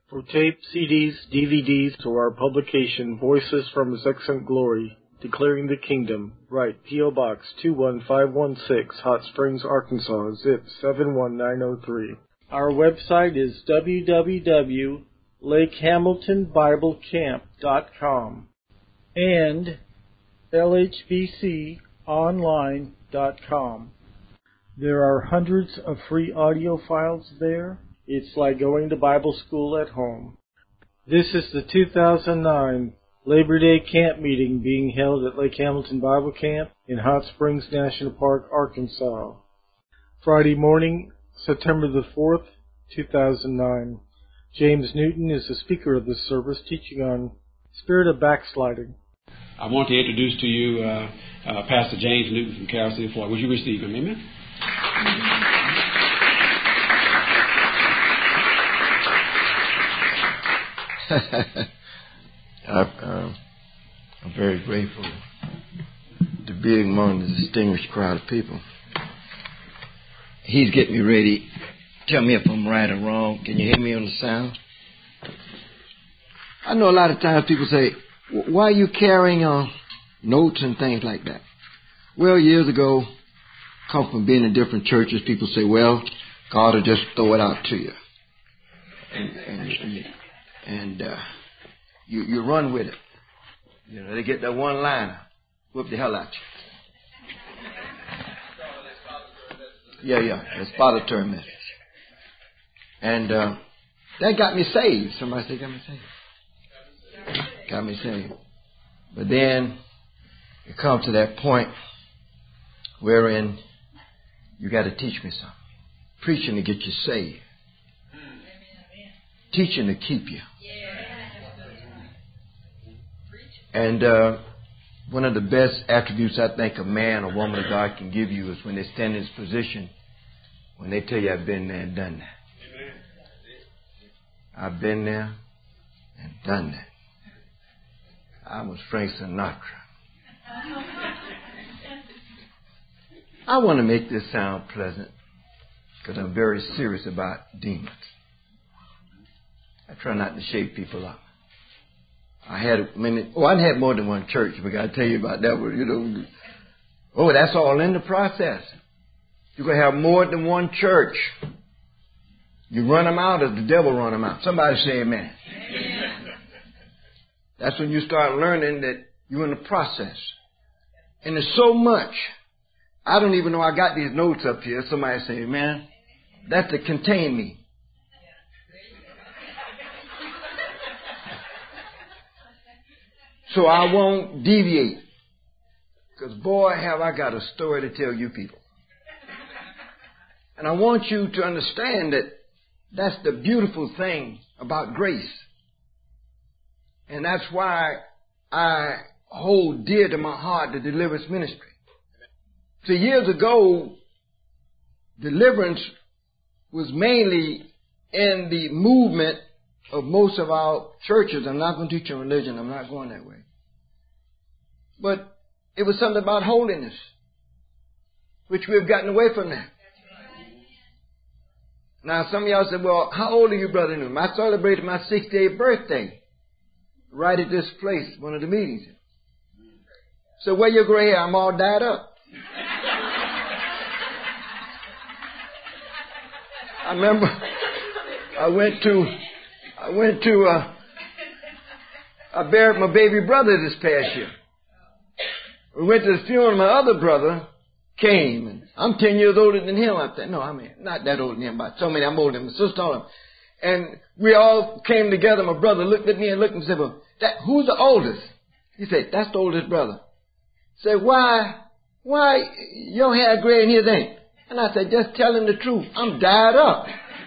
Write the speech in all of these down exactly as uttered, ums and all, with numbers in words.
For tape, C Ds, D V Ds, or our publication, Voices from His Excellent Glory, Declaring the Kingdom, write P O. Box two one five one six, Hot Springs, Arkansas, zip seven one nine zero three. Our website is w w w dot lake hamilton bible camp dot com and l h b c online dot com. There are hundreds of free audio files there. It's like going to Bible school at home. This is the two thousand nine Labor Day Camp Meeting being held at Lake Hamilton Bible Camp in Hot Springs National Park, Arkansas. Friday morning, September the fourth, two thousand nine. James Newton is the speaker of this service, teaching on spirit of backsliding. I want to introduce to you uh, uh, Pastor James Newton from Carroll City, Florida. Would you receive him? Amen? I, uh, I'm very grateful to be among the distinguished crowd of people. He's getting me ready. Tell me if I'm right or wrong. Can you hear me on the sound? I know a lot of times people say, why are you carrying on notes and things like that? Well, years ago, come from being in different churches, people say, well, God will just throw it out to you. And, and, and, and uh, you, you run with it. You know, they get that one liner, whoop the hell out you. Yeah, yeah, that's spotatory message. And uh, that got me saved. Somebody say, got me saved. Got me saved. But then it comes to that point wherein you got to teach me something. Preaching to get you saved. Teaching to keep you. And uh, one of the best attributes I think a man or woman of God can give you is when they stand in this position, when they tell you, I've been there and done that. I've been there and done that. I was Frank Sinatra. I want to make this sound pleasant because I'm very serious about demons. I try not to shake people up. I had, I mean, oh, I had more than one church. But I got to tell you about that one, you know. Oh, that's all in the process. You're going to have more than one church. You run them out, or the devil run them out. Somebody say amen. Amen. That's when you start learning that you're in the process. And there's so much. I don't even know I got these notes up here. Somebody say amen. That's to contain me. So I won't deviate. Because boy, have I got a story to tell you people. And I want you to understand that that's the beautiful thing about grace. And that's why I hold dear to my heart the deliverance ministry. So years ago, deliverance was mainly in the movement of most of our churches. I'm not going to teach on religion. I'm not going that way. But it was something about holiness, which we've gotten away from that. Now, some of y'all said, well, how old are you, Brother Newman? I celebrated my sixty-eighth birthday right at this place, one of the meetings. So where your gray hair? I'm all dyed up. I remember I went to, I went to, uh, I buried my baby brother this past year. We went to the funeral, my other brother came, and I'm ten years older than him. I said, no, I mean, not that older than him, but so many I'm older than my sister told him. And we all came together. My brother looked at me and looked and said, well, that, who's the oldest? He said, that's the oldest brother. I said, why, why your hair gray and his ain't? And I said, just tell him the truth. I'm dyed up.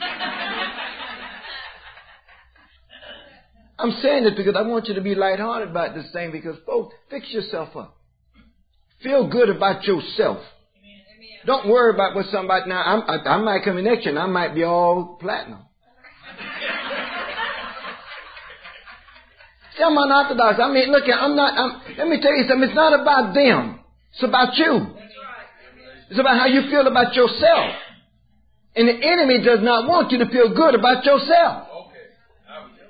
I'm saying this because I want you to be lighthearted about this thing, because, folks, fix yourself up. Feel good about yourself. Don't worry about what somebody, now, I'm, I, I might come in next year and I might be all platinum. See, I'm unorthodox. I mean, look, I'm not, I'm, let me tell you something. It's not about them. It's about you. It's about how you feel about yourself. And the enemy does not want you to feel good about yourself.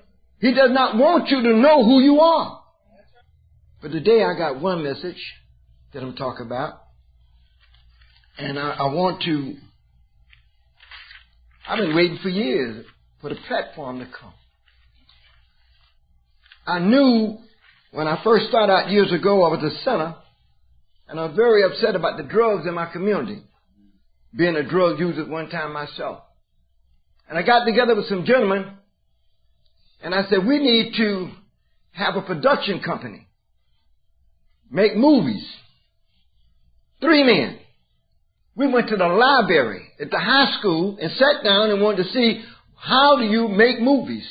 He does not want you to know who you are. But today I got one message that I'm talking about. And I, I want to, I've been waiting for years for the platform to come. I knew when I first started out years ago, I was a sinner, and I was very upset about the drugs in my community, being a drug user at one time myself. And I got together with some gentlemen, and I said, we need to have a production company, make movies. Three men. We went to the library at the high school and sat down and wanted to see, how do you make movies?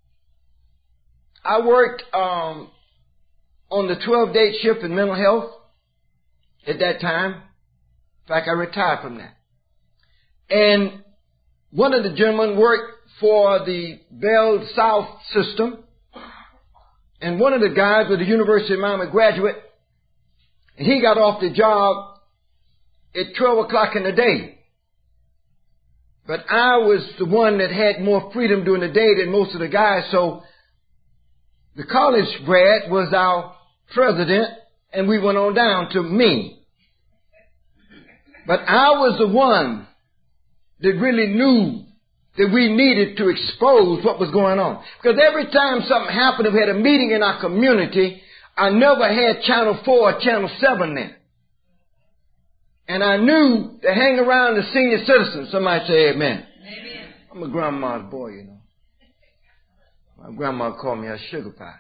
I worked um, on the twelve-day shift in mental health at that time. In fact, I retired from that. And one of the gentlemen worked for the Bell South system. And one of the guys was a University of Miami graduate. And he got off the job at twelve o'clock in the day. But I was the one that had more freedom during the day than most of the guys, so the college grad was our president, and we went on down to me. But I was the one that really knew that we needed to expose what was going on. Because every time something happened, if we had a meeting in our community, I never had Channel four or Channel seven there. And I knew to hang around the senior citizens. Somebody say amen. Amen. I'm a grandma's boy, you know. My grandma called me a sugar pie.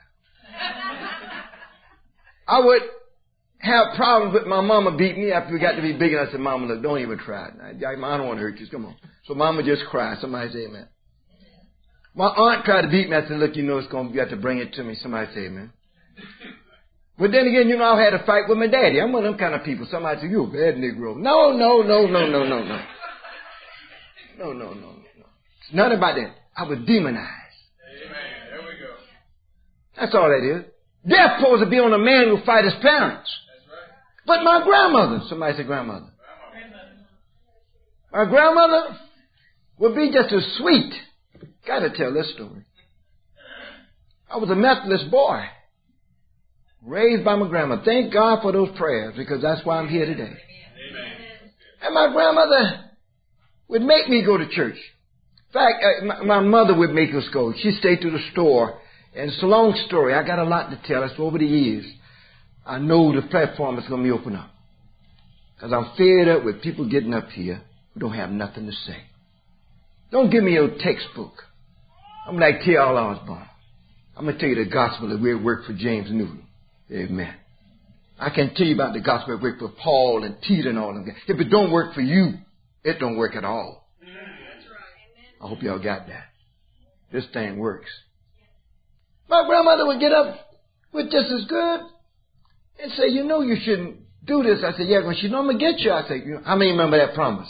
I would have problems with my mama beat me after we got to be big enough. I said, Mama, look, don't even try it. I, I don't want to hurt you. Come on. So Mama just cried. Somebody say amen. My aunt tried to beat me. I said, look, you know it's going to, you have to bring it to me. Somebody say amen. But then again, you know, I had a fight with my daddy. I'm one of them kind of people. Somebody say, you a bad Negro. No, no, no, no, no, no, no. No, no, no, no. It's nothing about that. I was demonized. Amen. There we go. That's all that is. Death supposed to be on a man who fight his parents. That's right. But my grandmother, somebody say grandmother. Grandmother. My grandmother would be just as sweet. Gotta tell this story. I was a Methodist boy, raised by my grandmother. Thank God for those prayers, because that's why I'm here today. Amen. And my grandmother would make me go to church. In fact, uh, my, my mother would make us go. She stayed through the store. And it's a long story. I got a lot to tell. It's over the years. I know the platform is going to be open up. Because I'm fed up with people getting up here who don't have nothing to say. Don't give me your textbook. I'm like T L Osborne. I'm going to tell you the gospel that we worked for James Newton. Amen. I can tell you about the gospel that worked for Paul and Peter and all of them. If it don't work for you, it don't work at all. I hope y'all got that. This thing works. My grandmother would get up with just as good and say, you know, you shouldn't do this. I said, yeah, when she know I'm going to get you. I said, you know, how many remember that promise?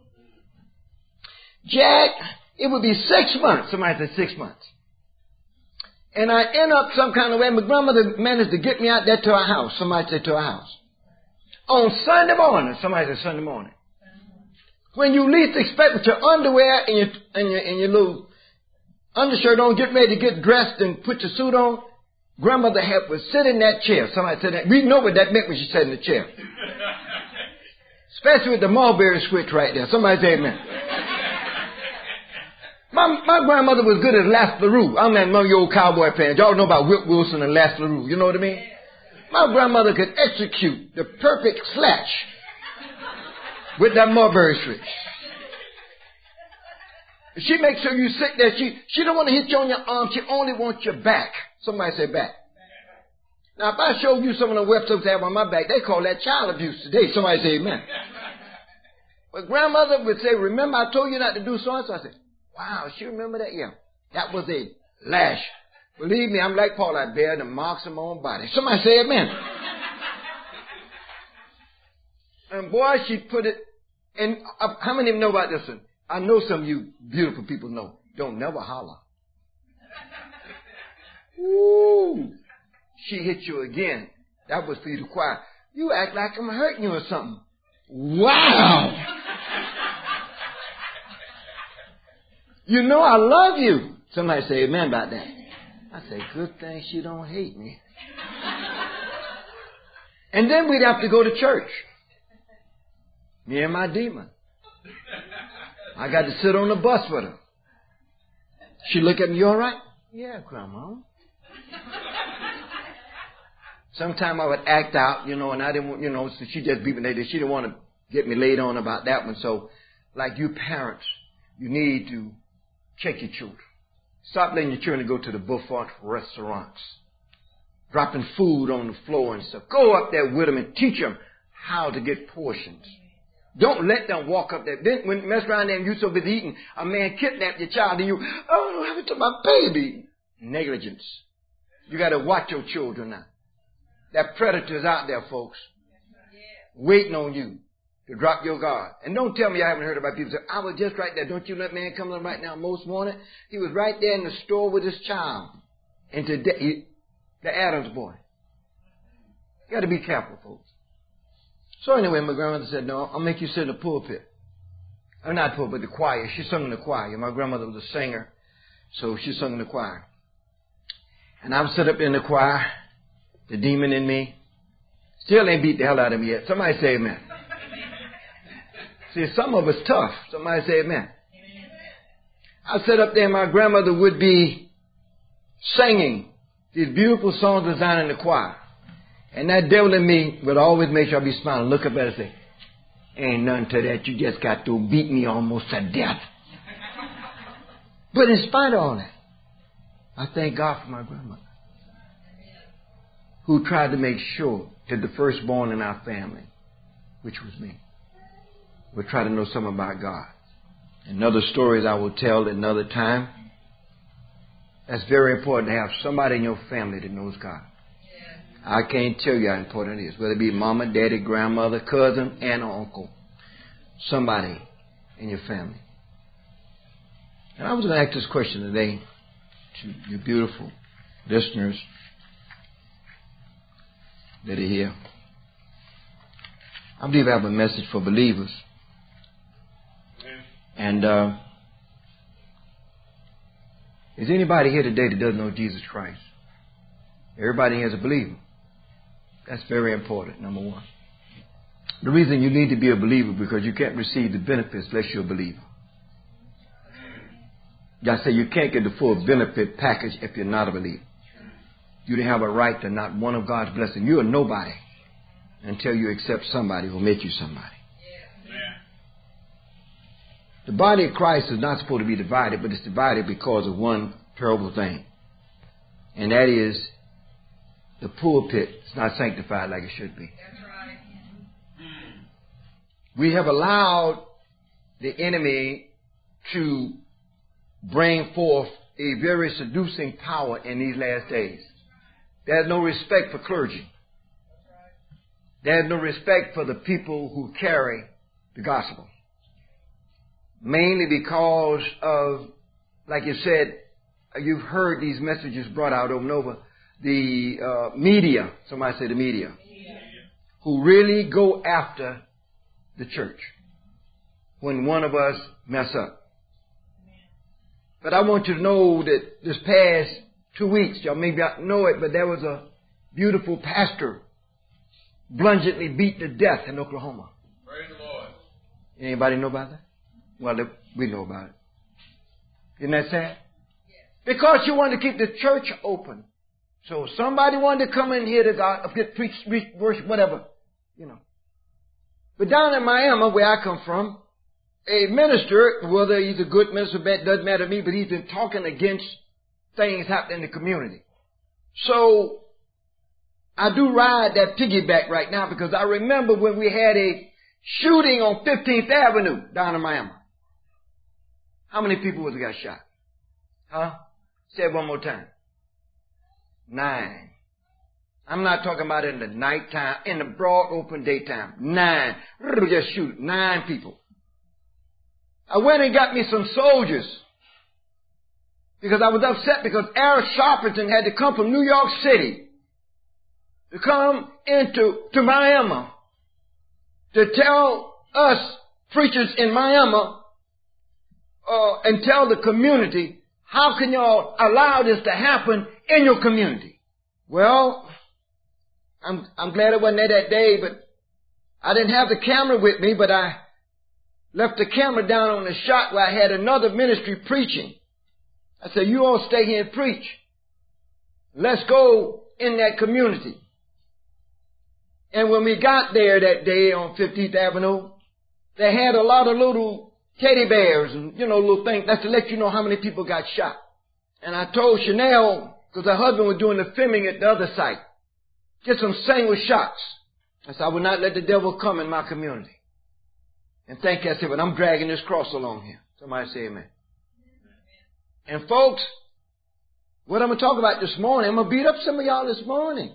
Jack, it would be six months. Somebody said six months. And I end up some kind of way. My grandmother managed to get me out there to her house. Somebody said to her house. On Sunday morning. Somebody said Sunday morning. When you least expect with your underwear and your, and your, and your little undershirt on, get ready to get dressed and put your suit on, grandmother had would sit in that chair. Somebody said that. We know what that meant when she sat in the chair. Especially with the mulberry switch right there. Somebody say amen. My, my grandmother was good as Les LaRue. I'm that among you old cowboy fans. Y'all know about Whip Wilson and Les LaRue. You know what I mean? My grandmother could execute the perfect slatch with that mulberry switch. She makes sure you sit there. She she don't want to hit you on your arm. She only wants your back. Somebody say back. Now, if I show you some of the websites I have on my back, they call that child abuse today. Somebody say amen. But grandmother would say, remember I told you not to do so and so. I said, wow, she remember that? Yeah. That was a lash. Believe me, I'm like Paul. I bear the marks of my own body. Somebody say amen. And boy, she put it, and uh, how many of you know about this one? I know some of you beautiful people know. Don't never holler. Ooh. She hit you again. That was for you to quiet. You act like I'm hurting you or something. Wow. You know I love you. Somebody say amen about that. I say, good thing she don't hate me. And then we'd have to go to church. Me and my demon. I got to sit on the bus with her. She look at me, you all right? Yeah, Grandma. Sometime I would act out, you know, and I didn't want, you know, so she just beat me. She didn't want to get me laid on about that one. So, like you parents, you need to check your children. Stop letting your children go to the buffet restaurants, dropping food on the floor and stuff. Go up there with them and teach them how to get portions. Don't let them walk up there. Then when you mess around there and you so busy eating, a man kidnapped your child and you, oh, what happened to my baby? Negligence. You got to watch your children now. That predator's out there, folks, waiting on you to drop your guard. And don't tell me I haven't heard about people say, I was just right there. Don't you let man come in right now most morning? He was right there in the store with his child. And today, he, the Adams boy. You got to be careful, folks. So anyway, my grandmother said, no, I'll make you sit in the pulpit. Or not the pulpit, the choir. She sung in the choir. My grandmother was a singer, so she sung in the choir. And I was set up in the choir, the demon in me. Still ain't beat the hell out of me yet. Somebody say amen. See, some of us tough. Somebody say amen. I sat up there and my grandmother would be singing these beautiful songs designed in the choir. And that devil in me would always make sure I be smiling, look up at her and say, ain't nothing to that. You just got to beat me almost to death. But in spite of all that, I thank God for my grandmother, who tried to make sure that the firstborn in our family, which was me, would try to know something about God. And other stories I will tell at another time. That's very important to have somebody in your family that knows God. I can't tell you how important it is, whether it be mama, daddy, grandmother, cousin, aunt, or uncle. Somebody in your family. And I was going to ask this question today to you beautiful listeners that are here. I believe I have a message for believers. And uh, is anybody here today that doesn't know Jesus Christ? Everybody here is a believer. That's very important, number one. The reason you need to be a believer is because you can't receive the benefits unless you're a believer. I say you can't get the full benefit package if you're not a believer. You don't have a right to not one of God's blessings. You're a nobody until you accept somebody who will make you somebody. The body of Christ is not supposed to be divided, but it's divided because of one terrible thing. And that is the pulpit is not sanctified like it should be. That's right. We have allowed the enemy to bring forth a very seducing power in these last days. There's no respect for clergy. There's no respect for the people who carry the gospel. Mainly because of, like you said, you've heard these messages brought out over and over. The uh, media, somebody say the media, media, who really go after the church when one of us mess up. But I want you to know that this past two weeks, y'all maybe know it, but there was a beautiful pastor bluntly beat to death in Oklahoma. Praise the Lord. Anybody know about that? Well, we know about it. Isn't that sad? Because you want to keep the church open. So somebody wanted to come in here to God, get preach, preach, worship, whatever, you know. But down in Miami, where I come from, a minister, whether he's a good minister, bad, doesn't matter to me, but he's been talking against things happening in the community. So I do ride that piggyback right now because I remember when we had a shooting on fifteenth Avenue down in Miami. How many people was it got shot? Huh? Say it one more time. Nine. I'm not talking about in the nighttime, in the broad open daytime. Nine. Just shoot. Nine people. I went and got me some soldiers because I was upset because Eric Sharpton had to come from New York City to come into to Miami to tell us preachers in Miami uh, and tell the community how can y'all allow this to happen in your community? Well, I'm, I'm glad I wasn't there that day, but I didn't have the camera with me, but I left the camera down on the shot where I had another ministry preaching. I said, you all stay here and preach. Let's go in that community. And when we got there that day on fifteenth Avenue, they had a lot of little teddy bears and, you know, little things. That's to let you know how many people got shot. And I told Chanel, because her husband was doing the filming at the other site, get some single shots. I said, I will not let the devil come in my community. And thank you, I said, but I'm dragging this cross along here. Somebody say amen. And folks, what I'm going to talk about this morning, I'm going to beat up some of y'all this morning.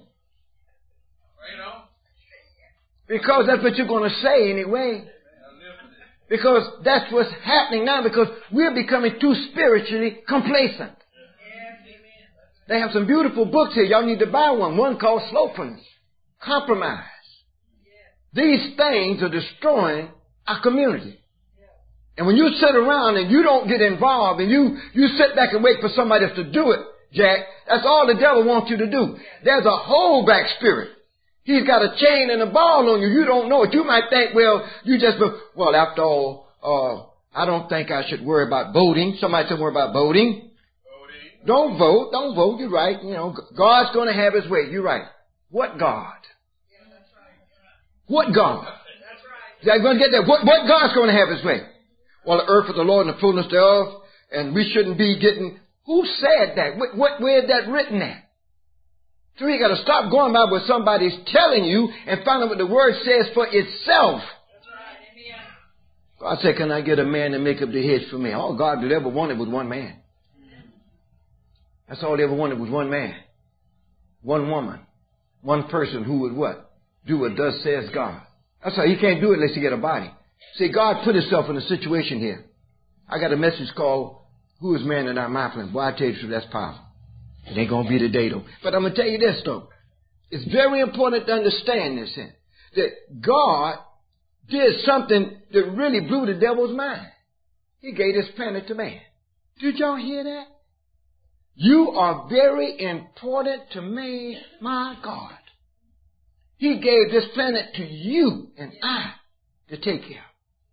Because that's what you're going to say anyway. Because that's what's happening now, because we're becoming too spiritually complacent. They have some beautiful books here. Y'all need to buy one. One called Slothfulness. Compromise. These things are destroying our community. And when you sit around and you don't get involved and you, you sit back and wait for somebody else to do it, Jack, that's all the devil wants you to do. There's a holdback spirit. He's got a chain and a ball on you. You don't know it. You might think, well, you just, well, after all, uh, I don't think I should worry about voting. Somebody said worry about voting. Voting. Don't vote. Don't vote. You're right. You know, God's going to have his way. You're right. What God? Yeah, that's right. What God? That's right. I'm going to get that. What, what God's going to have his way? Well, the earth is the Lord and the fullness thereof, and we shouldn't be getting, who said that? What, what, where is that written at? So you got to stop going by what somebody's telling you and find out what the word says for itself. That's right. God said, can I get a man to make up the hedge for me? All God ever wanted was one man. That's all he ever wanted was one man. One woman. One person who would what? Do what thus says God. That's how you can't do it unless you get a body. See, God put himself in a situation here. I got a message called, Who is Man and Not My Friend? Boy, I tell you, that's powerful. It ain't going to be today, though. But I'm going to tell you this, though. It's very important to understand this, here, that God did something that really blew the devil's mind. He gave this planet to man. Did y'all hear that? You are very important to me, my God. He gave this planet to you and I to take care of.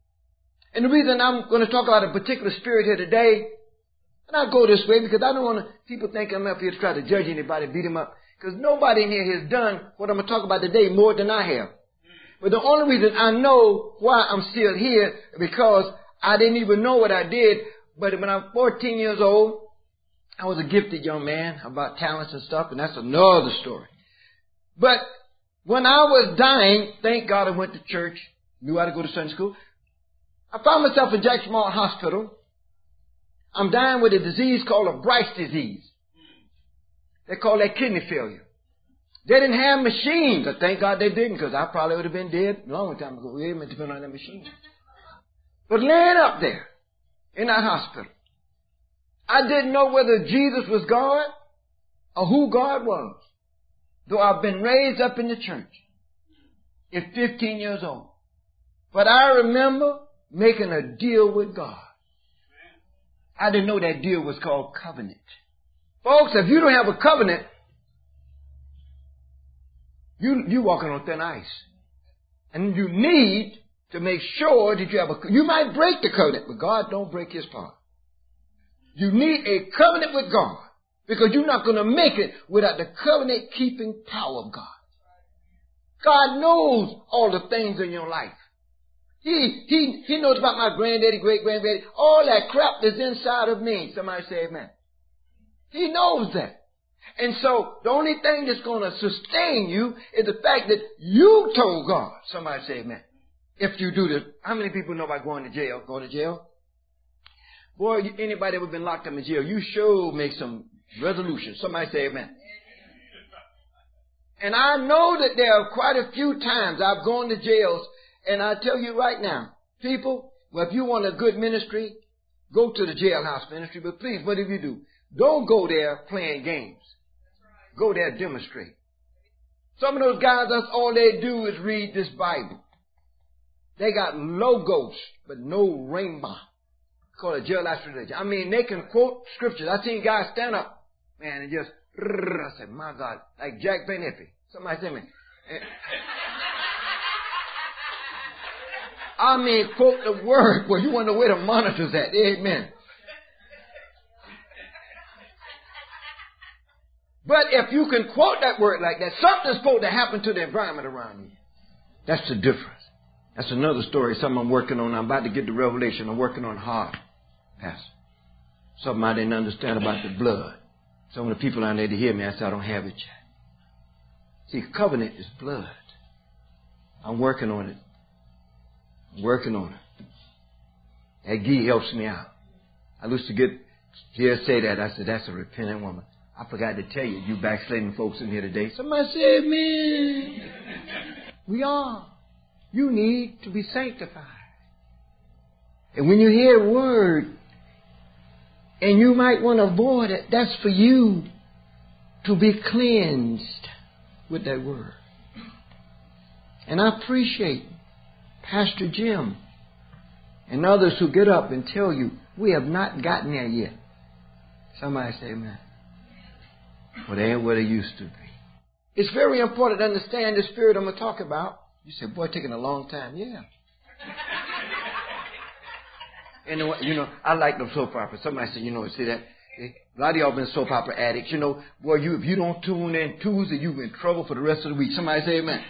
And the reason I'm going to talk about a particular spirit here today, and I'll go this way because I don't want to, people think I'm up here to try to judge anybody, beat them up. Because nobody in here has done what I'm going to talk about today more than I have. But the only reason I know why I'm still here is because I didn't even know what I did. But when I was fourteen years old, I was a gifted young man about talents and stuff, and that's another story. But when I was dying, thank God I went to church, knew how to go to Sunday school. I found myself in Jackson Mall Hospital. I'm dying with a disease called a Bryce disease. They call that kidney failure. They didn't have machines. I thank God they didn't, because I probably would have been dead a long time ago. We didn't depend on that machine. But laying up there in that hospital, I didn't know whether Jesus was God or who God was. Though I've been raised up in the church at fifteen years old. But I remember making a deal with God. I didn't know that deal was called covenant. Folks, if you don't have a covenant, you, you're walking on thin ice. And you need to make sure that you have a, you might break the covenant, but God don't break his part. You need a covenant with God, because you're not going to make it without the covenant keeping power of God. God knows all the things in your life. He, he, he knows about my granddaddy, great granddaddy, all that crap that's inside of me. Somebody say amen. He knows that. And so the only thing that's going to sustain you is the fact that you told God. Somebody say amen. If you do this, how many people know about going to jail? Going to jail? Boy, anybody ever been locked up in jail, you sure make some resolutions. Somebody say amen. And I know that there are quite a few times I've gone to jails. And I tell you right now, people, well, if you want a good ministry, go to the jailhouse ministry. But please, what if you do? Don't go there playing games. Go there demonstrate. Some of those guys, that's all they do is read this Bible. They got logos, but no rainbow. call it jailhouse religion. I mean, they can quote scriptures. I seen guys stand up, man, and just, I said, my God, like Jack Van Ippy. Somebody said me. I mean, quote the word. Well, you wonder where the monitor's at. Amen. But if you can quote that word like that, something's supposed to happen to the environment around you. That's the difference. That's another story, something I'm working on. I'm about to get the revelation. I'm working on hard, Pastor. Something I didn't understand about the blood. Some of the people out there to hear me, I said, I don't have it yet. See, covenant is blood. I'm working on it. I'm working on it. That Guy helps me out. I used to get, hear say that. I said, that's a repentant woman. I forgot to tell you, you backsliding folks in here today. Somebody said, man, we are. You need to be sanctified. And when you hear a word, and you might want to avoid it, that's for you to be cleansed with that word. And I appreciate Pastor Jim and others who get up and tell you, we have not gotten there yet. Somebody say, amen. Well, they ain't what they used to be. It's very important to understand the spirit I'm going to talk about. You say, boy, taking a long time. Yeah. And you know, I like them soap operas. Somebody said, you know, see that? A lot of y'all been soap opera addicts. You know, boy, you if you don't tune in Tuesday, you're in trouble for the rest of the week. Somebody say amen.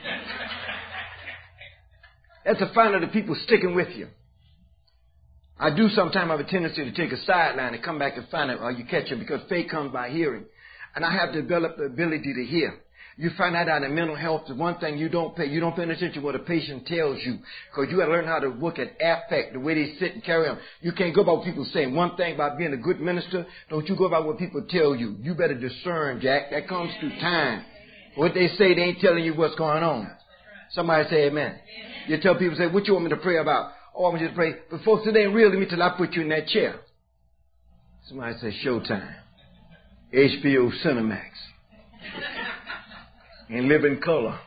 That's a sign of the people sticking with you. I do sometimes have a tendency to take a sideline and come back and find out, or you catch it, because faith comes by hearing. And I have developed the ability to hear. You find that out in mental health. The one thing you don't pay, you don't pay attention to what a patient tells you, because you got to learn how to look at affect, the way they sit and carry on. You can't go by what people say. One thing about being a good minister, don't you go by what people tell you. You better discern, Jack. That comes through time. What they say, they ain't telling you what's going on. Somebody say amen. You tell people, say, what you want me to pray about? Oh, I want you to pray. But folks, it ain't real to me till I put you in that chair. Somebody say Showtime, H B O Cinemax, and Live in Color.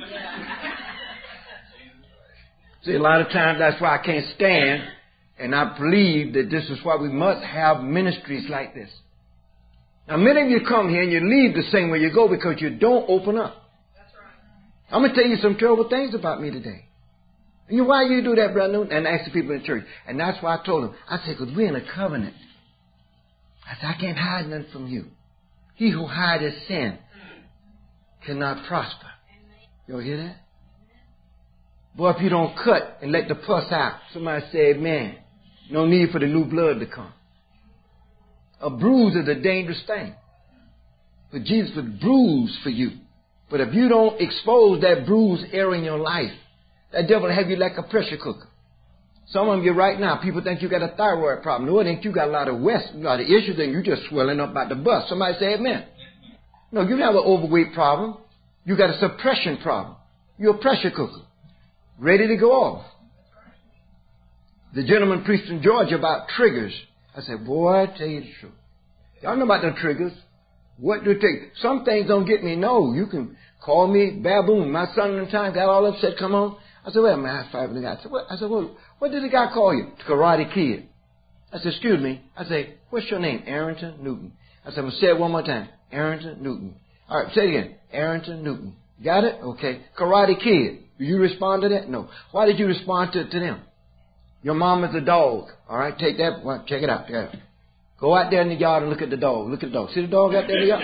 See, a lot of times that's why I can't stand, and I believe that this is why we must have ministries like this. Now, many of you come here and you leave the same way you go because you don't open up. That's right. I'm going to tell you some terrible things about me today. And you, why you do that, Brother Newton? And ask the people in church. And that's why I told them. I said, because we're in a covenant. I said, I can't hide nothing from you. He who hideth sin cannot prosper. You hear that? Boy, if you don't cut and let the pus out, somebody say amen. No need for the new blood to come. A bruise is a dangerous thing. But Jesus was bruised for you. But if you don't expose that bruised area in your life, that devil will have you like a pressure cooker. Some of you right now, people think you got a thyroid problem. No, I think you got a lot of west, a lot of issues, and you just swelling up about the bus. Somebody say amen. No, you don't have an overweight problem. You got a suppression problem. You're a pressure cooker, ready to go off. The gentleman preached in Georgia about triggers. I said, boy, I tell you the truth. Y'all know about them triggers. What do it take? Some things don't get me. No, you can call me baboon. My son in the time got all upset. Come on. I said, well, man, I five the guy. I said, what? I said, well, what did the guy call you? The Karate Kid. I said, excuse me. I said, what's your name? Arrington Newton. I said, I'm going to say it one more time. Arrington Newton. All right, say it again. Arrington Newton. Got it? Okay. Karate Kid. Did you respond to that? No. Why did you respond to, to them? Your mom is a dog. All right, take that. Well, check it out. Check it out. Go out there in the yard and look at the dog. Look at the dog. See the dog out there in the yard?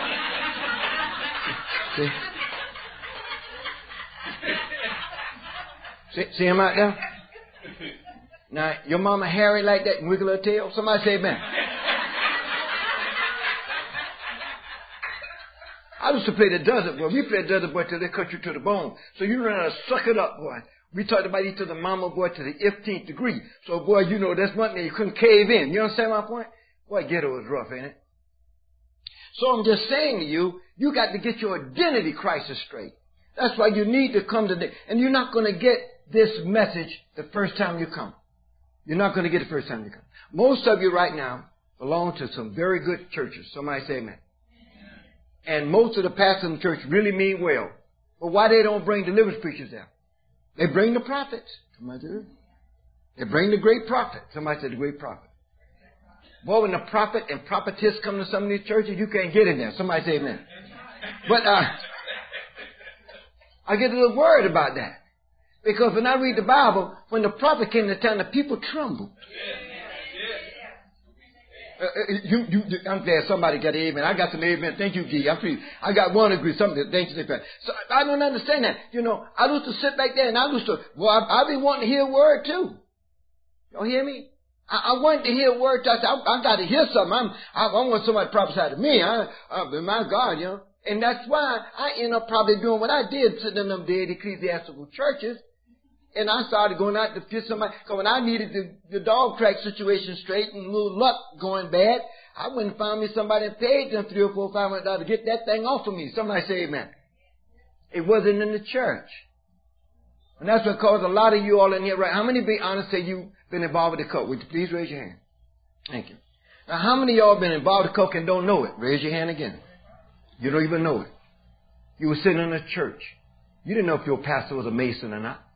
See? See, see him out there? Now, your mama hairy like that and wiggle her tail? Somebody say amen. I used to play the desert boy. We played desert boy till they cut you to the bone. So you learn how to suck it up, boy. We talked about each other mama boy to the fifteenth degree. So, boy, you know, that's one thing you couldn't cave in. You understand my point? Boy, ghetto is rough, ain't it? So I'm just saying to you, you got to get your identity crisis straight. That's why you need to come today. And you're not going to get this message the first time you come. You're not going to get it the first time you come. Most of you right now belong to some very good churches. Somebody say amen. And most of the pastors in the church really mean well. But why they don't bring deliverance preachers there? They bring the prophets. Somebody do. They bring the great prophet. Somebody said the great prophet. Boy, when the prophet and prophetess come to some of these churches, you can't get in there. Somebody say amen. But uh, I get a little worried about that. Because when I read the Bible, when the prophet came to town, the people trembled. Uh, you, you, I'm glad somebody got an amen. I got some amen. Thank you, G. I'm free. I got one agree. Something. Thank you. So I don't understand that. You know, I used to sit back there and I used to, well, I, I be wanting to hear a word too. Y'all hear me? I, I wanted to hear a word. I said, I, I got to hear something. I'm, I, I want somebody to prophesy to me. I, I, my God, you know. And that's why I end up probably doing what I did, sitting in them dead ecclesiastical churches. And I started going out to fit somebody. Because when I needed the, the dog track situation straight and a little luck going bad, I went and found me somebody and paid them three or four, five hundred dollars to get that thing off of me. Somebody say amen. It wasn't in the church. And that's what caused a lot of you all in here, right? How many, be honest, say you've been involved with the cult? Would you please raise your hand? Thank you. Now, how many of y'all been involved with the cult and don't know it? Raise your hand again. You don't even know it. You were sitting in a church. You didn't know if your pastor was a Mason or not.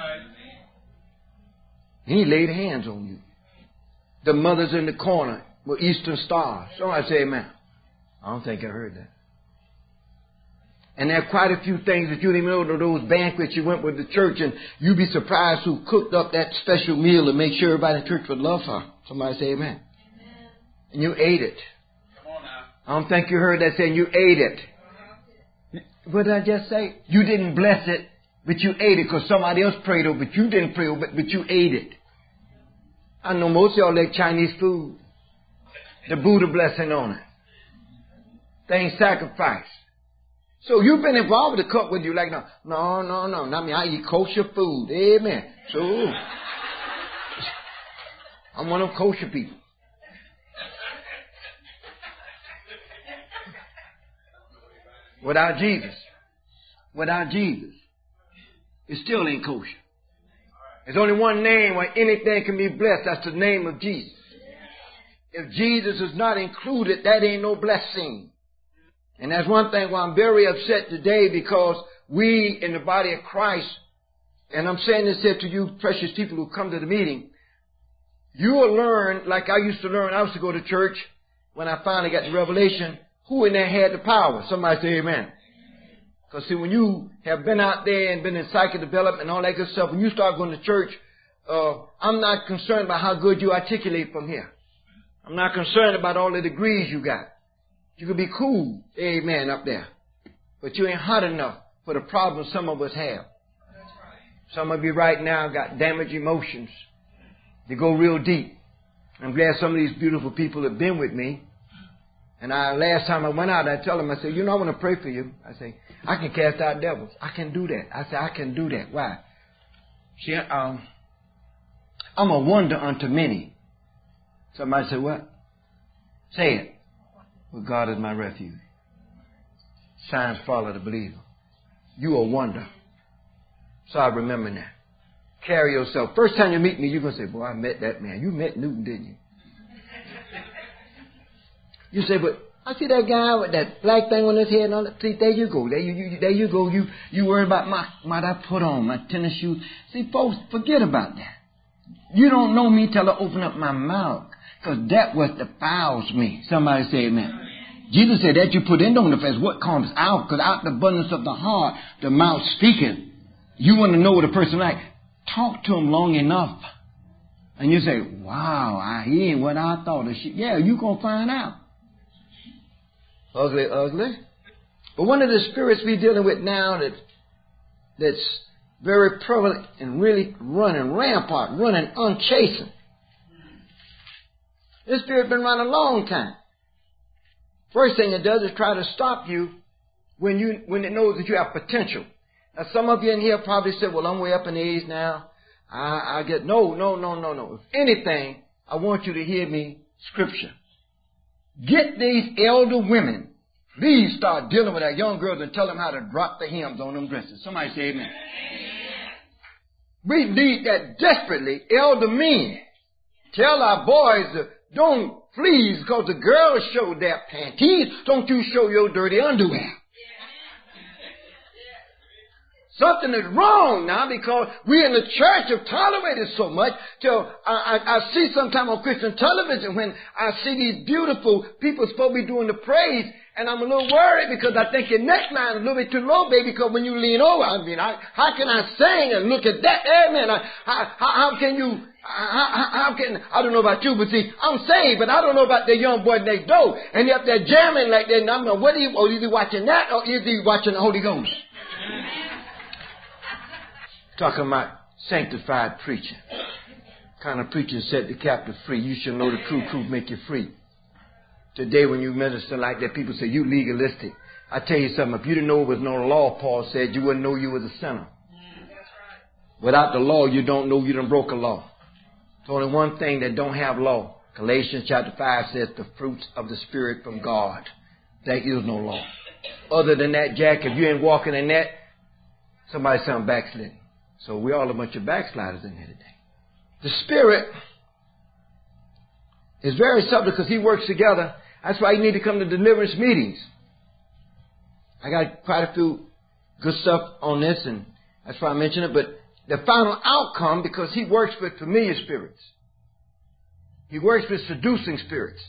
He laid hands on you. The mothers in the corner were Eastern Stars. Somebody say amen. I don't think I heard that. And there are quite a few things that you didn't even know. Those banquets you went with the church, and you'd be surprised who cooked up that special meal to make sure everybody in church would love her. Somebody say amen. Amen. And you ate it. Come on now. I don't think you heard that saying you ate it. What did I just say? You didn't bless it, but you ate it because somebody else prayed over it. You didn't pray over it, but you ate it. I know most of y'all like Chinese food. The Buddha blessing on it. Things sacrificed. So you've been involved with the cult with you like, no, no, no, no, not me. I eat kosher food. Amen. So, I'm one of them kosher people. Without Jesus, without Jesus, it still ain't kosher. There's only one name where anything can be blessed. That's the name of Jesus. If Jesus is not included, that ain't no blessing. And that's one thing why I'm very upset today, because we in the body of Christ, and I'm saying this here to you precious people who come to the meeting, you will learn, like I used to learn, I used to go to church when I finally got the revelation, who in there had the power. Somebody say amen. Because see, when you have been out there and been in psychic development and all that good stuff, when you start going to church, uh, I'm not concerned about how good you articulate from here. I'm not concerned about all the degrees you got. You could be cool, amen, up there. But you ain't hot enough for the problems some of us have. Some of you right now got damaged emotions. They go real deep. I'm glad some of these beautiful people have been with me. And I, last time I went out, I tell them, I said, you know, I want to pray for you. I say, I can cast out devils. I can do that. I say, I can do that. Why? See, um, I'm a wonder unto many. Somebody say, what? Say it. Well, God is my refuge. Signs follow the believer. You a wonder. So I remember that. Carry yourself. First time you meet me, you're going to say, boy, I met that man. You met Newton, didn't you? You say, but I see that guy with that black thing on his head and all that. See, there you go. There you, you there you go. You you worry about my what I put on, my tennis shoes. See, folks, forget about that. You don't know me till I open up my mouth, because that what defiles me. Somebody say amen. Jesus said that you put in on the face what comes out, because out the abundance of the heart, the mouth speaketh. You want to know what a person like. Talk to him long enough. And you say, wow, I hear what I thought of shit. Yeah, you're going to find out. Ugly, ugly. But one of the spirits we're dealing with now that that's very prevalent and really running rampart, running unchastened. This spirit's been running a long time. First thing it does is try to stop you when you when it knows that you have potential. Now, some of you in here probably said, well, I'm way up in age now. I, I get, no, no, no, no, no. If anything, I want you to hear me scripture. Get these elder women. Please start dealing with our young girls and tell them how to drop the hems on them dresses. Somebody say amen. We need that desperately. Elder men, tell our boys to don't please, because the girls show their panties. Don't you show your dirty underwear. Something is wrong now because we in the church have tolerated so much till I, I, I see sometimes on Christian television when I see these beautiful people supposed to be doing the praise, and I'm a little worried because I think your neckline is a little bit too low, baby, because when you lean over, I mean, I, how can I sing and look at that? Amen. I, how, how, how can you, how, how can, I don't know about you, but see, I'm saved, but I don't know about the young boy next door. And if they're jamming like that, and I'm going, what are you, oh, is he watching that or is he watching the Holy Ghost? Talking about sanctified preaching. Kind of preaching set the captive free. You should know the true truth make you free. Today when you minister like that, people say you legalistic. I tell you something, if you didn't know there was no law, Paul said, you wouldn't know you was a sinner. Without the law, you don't know you done broke a law. There's only one thing that don't have law. Galatians chapter five says the fruits of the Spirit from God. There is no law. Other than that, Jack, if you ain't walking in that, somebody sound backsliding. So we're all a bunch of backsliders in here today. The Spirit is very subtle because He works together. That's why you need to come to deliverance meetings. I got quite a few good stuff on this, and that's why I mention it. But the final outcome, because He works with familiar spirits. He works with seducing spirits.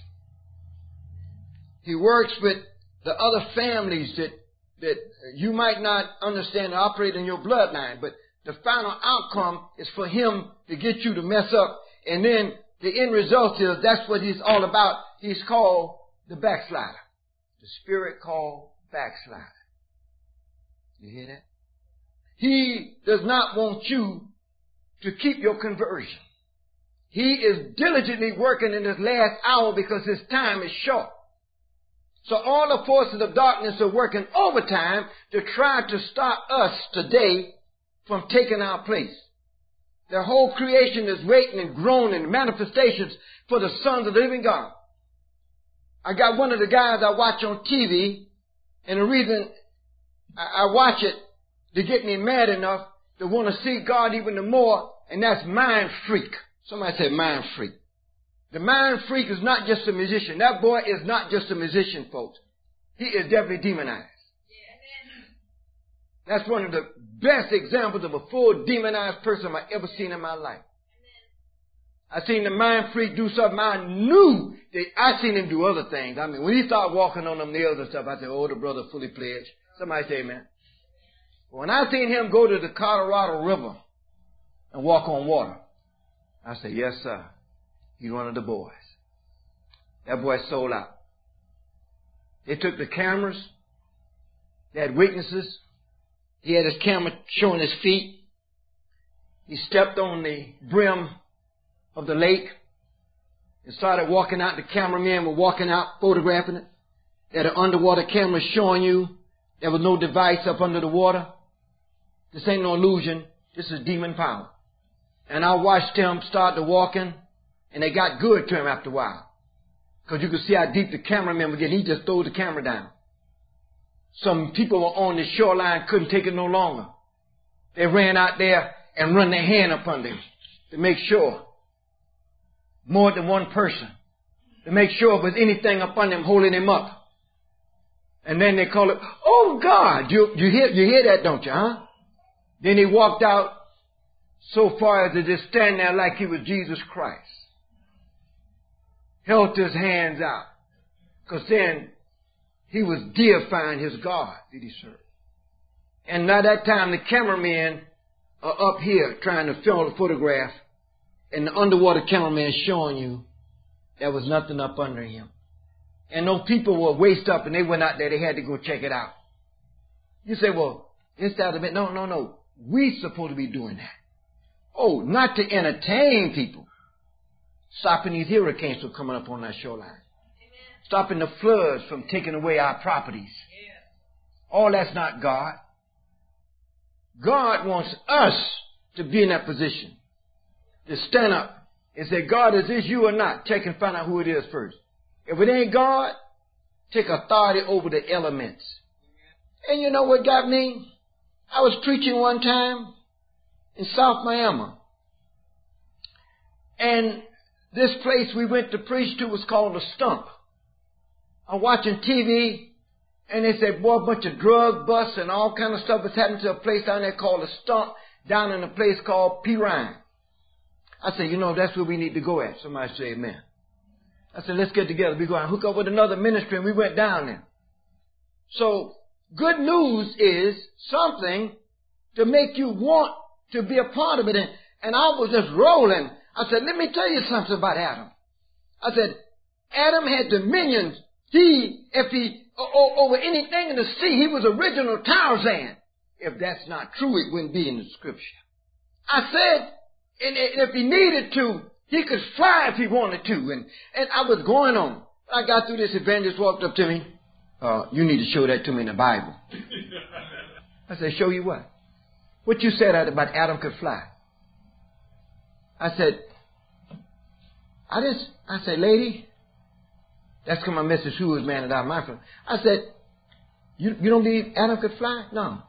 He works with the other families that, that you might not understand and operate in your bloodline, but the final outcome is for Him to get you to mess up. And then the end result is that's what He's all about. He's called the backslider. The Spirit called backslider. You hear that? He does not want you to keep your conversion. He is diligently working in this last hour because His time is short. So all the forces of darkness are working overtime to try to stop us today from taking our place. The whole creation is waiting and groaning manifestations for the sons of the living God. I got one of the guys I watch on T V, and the reason I watch it to get me mad enough to want to see God even the more, and that's Mind Freak. Somebody said Mind Freak. The Mind Freak is not just a musician. That boy is not just a musician, folks. He is definitely demonized. That's one of the best examples of a full demonized person I've ever seen in my life. I seen the Mind Freak do something I knew that I seen him do other things. I mean, when he started walking on them nails and stuff, I said, oh, the brother fully pledged. Somebody say amen. When I seen him go to the Colorado River and walk on water, I said, yes, sir. He's one of the boys. That boy sold out. They took the cameras. They had witnesses. He had his camera showing his feet. He stepped on the brim of the lake and started walking out. The cameramen were walking out, photographing it. They had an underwater camera showing you there was no device up under the water. This ain't no illusion. This is demon power. And I watched him start to walking, and they got good to him after a while. Because you could see how deep the cameraman was getting. He just threw the camera down. Some people were on the shoreline, couldn't take it no longer. They ran out there and run their hand up under him to make sure. More than one person. To make sure if there's anything up under him holding him up. And then they call it, oh God, you, you hear, you hear that, don't you, huh? Then he walked out so far as to just stand there like he was Jesus Christ. Held his hands out. Because then he was deifying his God that he served. And by that time, the cameramen are up here trying to film a photograph, and the underwater cameraman is showing you there was nothing up under him. And those people were waist up, and they went out there. They had to go check it out. You say, well, it's that a bit. No, no, no. We're supposed to be doing that. Oh, not to entertain people. Stopping these hurricanes from coming up on our shoreline. Stopping the floods from taking away our properties. All that's not God. God wants us to be in that position. To stand up and say, God, is this you or not? Check and find out who it is first. If it ain't God, take authority over the elements. And you know what got me? I was preaching one time in South Miami. And this place we went to preach to was called The Stump. I'm watching T V, And they said, boy, a bunch of drug busts and all kind of stuff was happening to a place down there called the Stump, down in a place called P. Ryan. I said, you know, that's where we need to go at. Somebody say amen. I said, let's get together. We go and hook up with another ministry, and we went down there. So, good news is something to make you want to be a part of it. And, and I was just rolling. I said, let me tell you something about Adam. I said, Adam had dominion. He, if he, o- over anything in the sea, he was original Tarzan. If that's not true, it wouldn't be in the scripture. I said, and, and if he needed to, he could fly if he wanted to. And, and I was going on. I got through this, evangelist walked up to me. Uh, you need to show that to me in the Bible. I said, show you what? What you said about Adam could fly. I said, I just, I said, lady, that's because my message, who is man that I'm mindful. I said, you, you don't believe Adam could fly? No.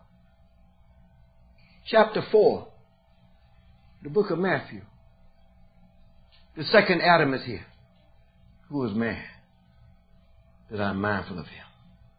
Chapter four, the book of Matthew. The second Adam is here. Who is man that I'm mindful of him?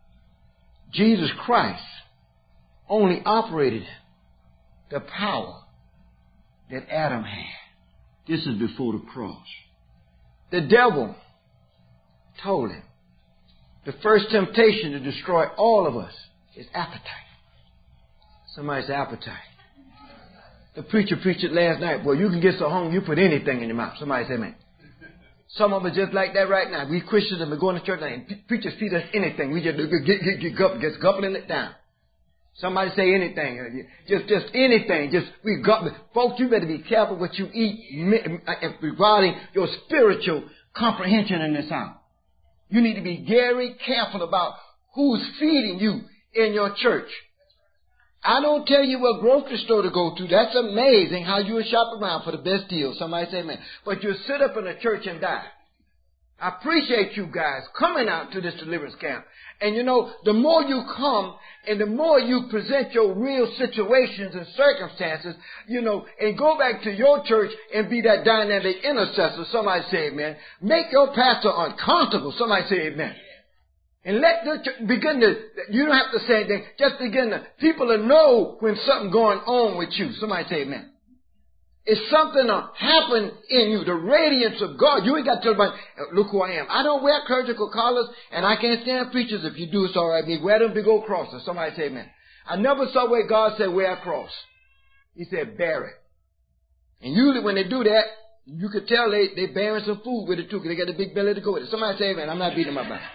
Jesus Christ only operated the power that Adam had. This is before the cross. The devil told him the first temptation to destroy all of us is appetite. Somebody's appetite. The preacher preached it last night. Boy, you can get so hungry, you put anything in your mouth. Somebody say amen. Some of us just like that right now. We Christians have been going to church and preachers feed us anything. We just get, get, get, get, get gobbling it down. Somebody say anything. Just, just anything. Just, we gobble. Folks, you better be careful what you eat regarding your spiritual comprehension in this house. You need to be very careful about who's feeding you in your church. I don't tell you what grocery store to go to. That's amazing how you will shop around for the best deal. Somebody say amen. But you'll sit up in a church and die. I appreciate you guys coming out to this deliverance camp. And you know, the more you come and the more you present your real situations and circumstances, you know, and go back to your church and be that dynamic intercessor. Somebody say amen. Make your pastor uncomfortable. Somebody say amen. And let the church begin to, you don't have to say anything, just begin to, people to know when something going on with you. Somebody say amen. It's something to happen in you, the radiance of God. You ain't got to tell everybody, look who I am. I don't wear clerical collars, and I can't stand preachers. If you do, it's all right. We wear them big old crosses. Somebody say amen. I never saw where God said wear a cross. He said bear it. And usually when they do that, you could tell they, they bearing some food with it too, because they got a big belly to go with it. Somebody say amen. I'm not beating them up by it.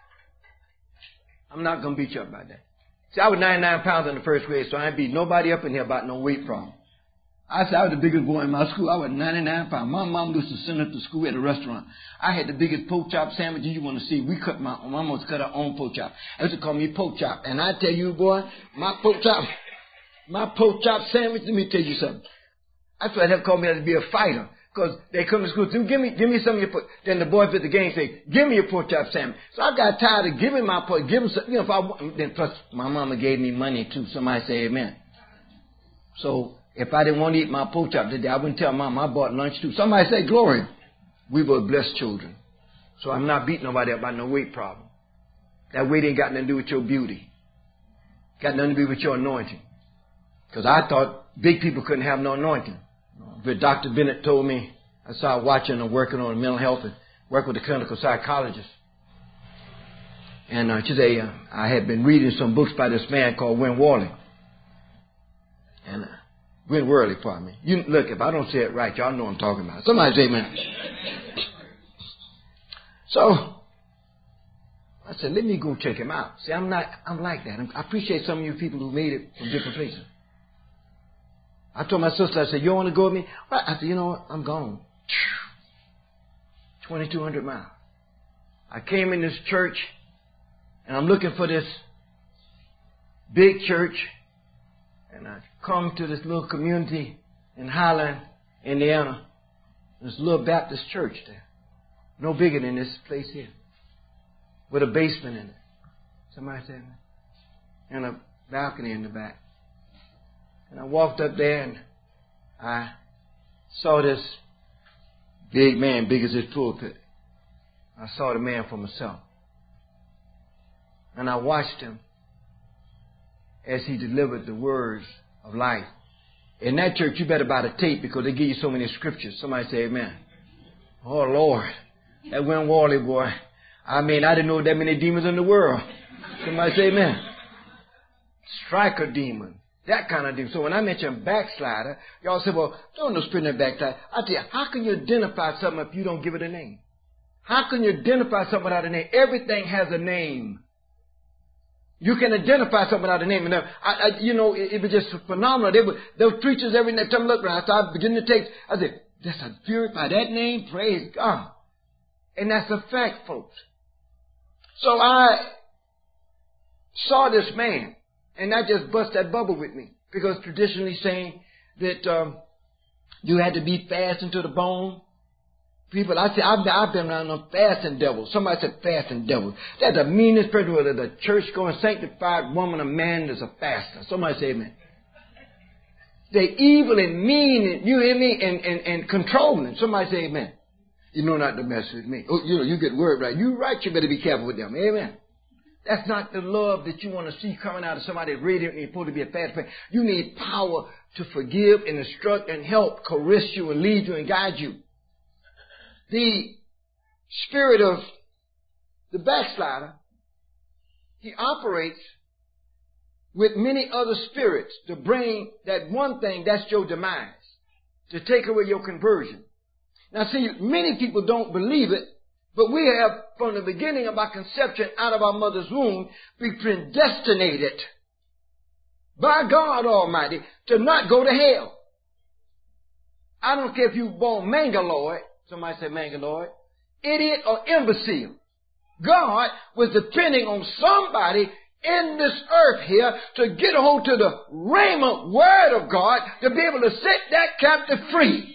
I'm not going to beat you up about that. See, I was ninety-nine pounds in the first grade, so I ain't beat nobody up in here about no weight problem. I said I was the biggest boy in my school. I was ninety-nine pounds. My mom used to send us to school at a restaurant. I had the biggest pork chop sandwiches you want to see. We cut my, my mom used to cut her own pork chop. They used to call me pork chop. And I tell you, boy, my pork chop, my pork chop sandwich, let me tell you something. That's why they called me to be a fighter. Because they come to school, so give me, give me some of your pork. Then the boys at the game say, give me your pork chop sandwich. So I got tired of giving my pork, giving some, you know, if I, then plus my mama gave me money too. Somebody say amen. So if I didn't want to eat my pork chop today, I wouldn't tell mom I bought lunch too. Somebody say glory. We were blessed children. So I'm not beating nobody up about no weight problem. That weight ain't got nothing to do with your beauty. Got nothing to do with your anointing. Because I thought big people couldn't have no anointing. But Doctor Bennett told me, I started watching and working on mental health and working with a clinical psychologist. And uh, today uh, I had been reading some books by this man called Win Worley. And uh, Win Worley, pardon me. You, look, if I don't say it right, y'all know what I'm talking about. Somebody say amen. So I said, let me go check him out. See, I'm not, I'm like that. I appreciate some of you people who made it from different places. I told my sister, I said, you want to go with me? Well, I said, you know what? I'm gone. twenty-two hundred miles. I came in this church, and I'm looking for this big church, and I come to this little community in Highland, Indiana. There's a little Baptist church there. No bigger than this place here. With a basement in it. Somebody said that? And a balcony in the back. And I walked up there and I saw this big man, big as his pulpit. I saw the man for myself. And I watched him as he delivered the words of life. In that church, you better buy the tape because they give you so many scriptures. Somebody say amen. Oh, Lord. That went Wally, boy. I mean, I didn't know that many demons in the world. Somebody say amen. Striker demon. That kind of demon. So when I mention backslider, y'all say, well, don't no spirit in backslider. I tell you, how can you identify something if you don't give it a name? How can you identify something without a name? Everything has a name. You can identify something without a name. And I, I, you know, it, it was just phenomenal. They were, they were preachers every time I look around. So I begin to take, I said, that's a spirit by that name? Praise God. And that's a fact, folks. So I saw this man, and that just bust that bubble with me. Because traditionally saying that um, you had to be fasting to the bone. People, I say, I've been, I've been around them fasting devils. Somebody said fasting devils. That's the meanest person, whether the church going sanctified woman or man is a faster. Somebody say amen. They evil and mean, and, you hear me, and, and, and controlling. Somebody say amen. You know not to mess with me. Oh, you know, you get word right. You right, you better be careful with them. Amen. That's not the love that you want to see coming out of somebody radiant and you're supposed to be a fast person. You need power to forgive and instruct and help, caress you and lead you and guide you. The spirit of the backslider, he operates with many other spirits to bring that one thing, that's your demise, to take away your conversion. Now see, many people don't believe it, but we have, from the beginning of our conception out of our mother's womb, been predestinated by God Almighty to not go to hell. I don't care if you were born mangaloid, somebody say mangaloid, idiot or imbecile. God was depending on somebody in this earth here to get a hold to the rhema word of God to be able to set that captive free.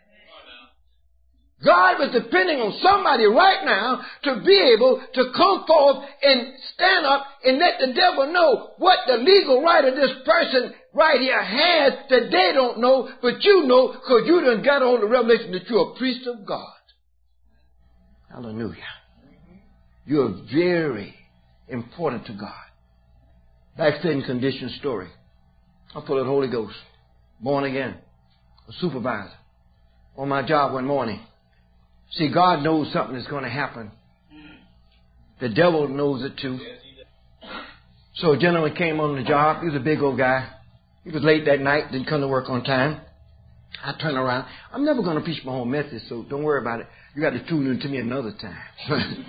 God was depending on somebody right now to be able to come forth and stand up and let the devil know what the legal right of this person right here has that they don't know, but you know because you done got on the revelation that you're a priest of God. Hallelujah. You're very important to God. Backsliding condition story. I'm full of the Holy Ghost. Born again. A supervisor. On my job one morning. See, God knows something is going to happen. The devil knows it too. So a gentleman came on the job. He was a big old guy. He was late that night, didn't come to work on time. I turned around. I'm never going to preach my whole message, so don't worry about it. You got to tune in to me another time.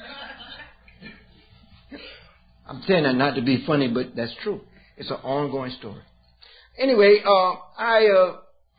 I'm saying that not to be funny, but that's true. It's an ongoing story. Anyway, uh, I... Uh,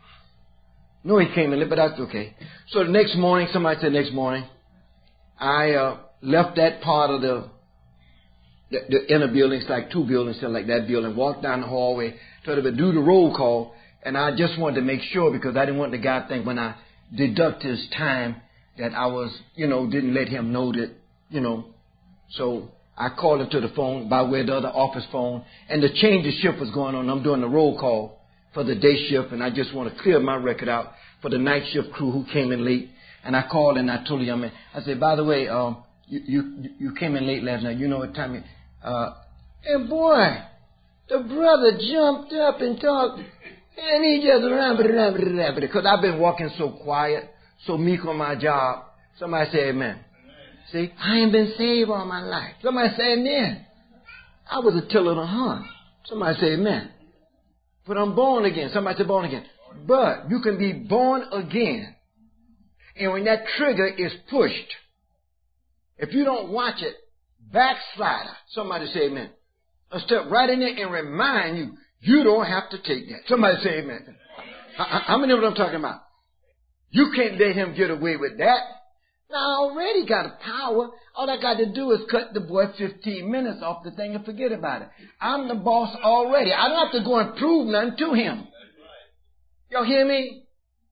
No, he came in late, but that's okay. So the next morning, somebody said next morning, I uh, left that part of the, the the inner building. It's like two buildings, something like that building. Walked down the hallway, tried to do the roll call, and I just wanted to make sure because I didn't want the guy to think when I deduct his time that I was, you know, didn't let him know that, you know. So I called him to the phone by way of the other office phone, and the change of shift was going on. I'm doing the roll call for the day shift, and I just want to clear my record out for the night shift crew who came in late. And I called and I told the young man, I said, by the way, um, you, you you came in late last night. You know what time it, uh, and boy, the brother jumped up and talked, and he just ran, because I've been walking so quiet, so meek on my job. Somebody say amen. See, I ain't been saved all my life. Somebody say amen. I was a tiller of the hunt. Somebody say amen. But I'm born again. Somebody say born again. But you can be born again. And when that trigger is pushed, if you don't watch it, backslider. Somebody say amen. I'll step right in there and remind you, you don't have to take that. Somebody say amen. How many of what I'm talking about? You can't let him get away with that. Now, I already got a power. All I got to do is cut the boy fifteen minutes off the thing and forget about it. I'm the boss already. I don't have to go and prove nothing to him. Y'all hear me?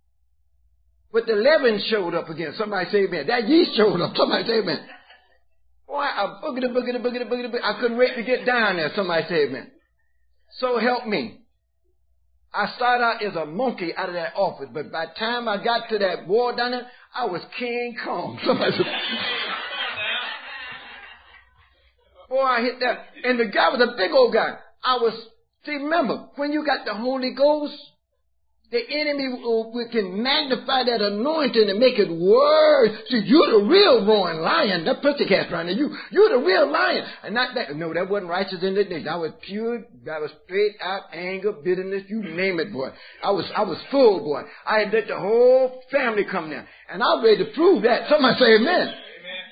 But the leaven showed up again. Somebody say amen. That yeast showed up. Somebody say amen. Boy, I boogity, boogity, boogity, boogity, boogity. I couldn't wait to get down there. Somebody say amen. So help me. I started out as a monkey out of that office, but by the time I got to that ward down there, I was King Kong. Somebody said, Boy, I hit that. And the guy was a big old guy. I was, see, remember, when you got the Holy Ghost, the enemy can magnify that anointing and make it worse. See, you're the real roaring lion. That pussycat right there. You, you're the real lion. And not that, no, that wasn't righteous indignation. I was pure, I was straight out anger, bitterness, you name it, boy. I was, I was full, boy. I had let the whole family come there. And I was ready to prove that. Somebody say amen. Amen.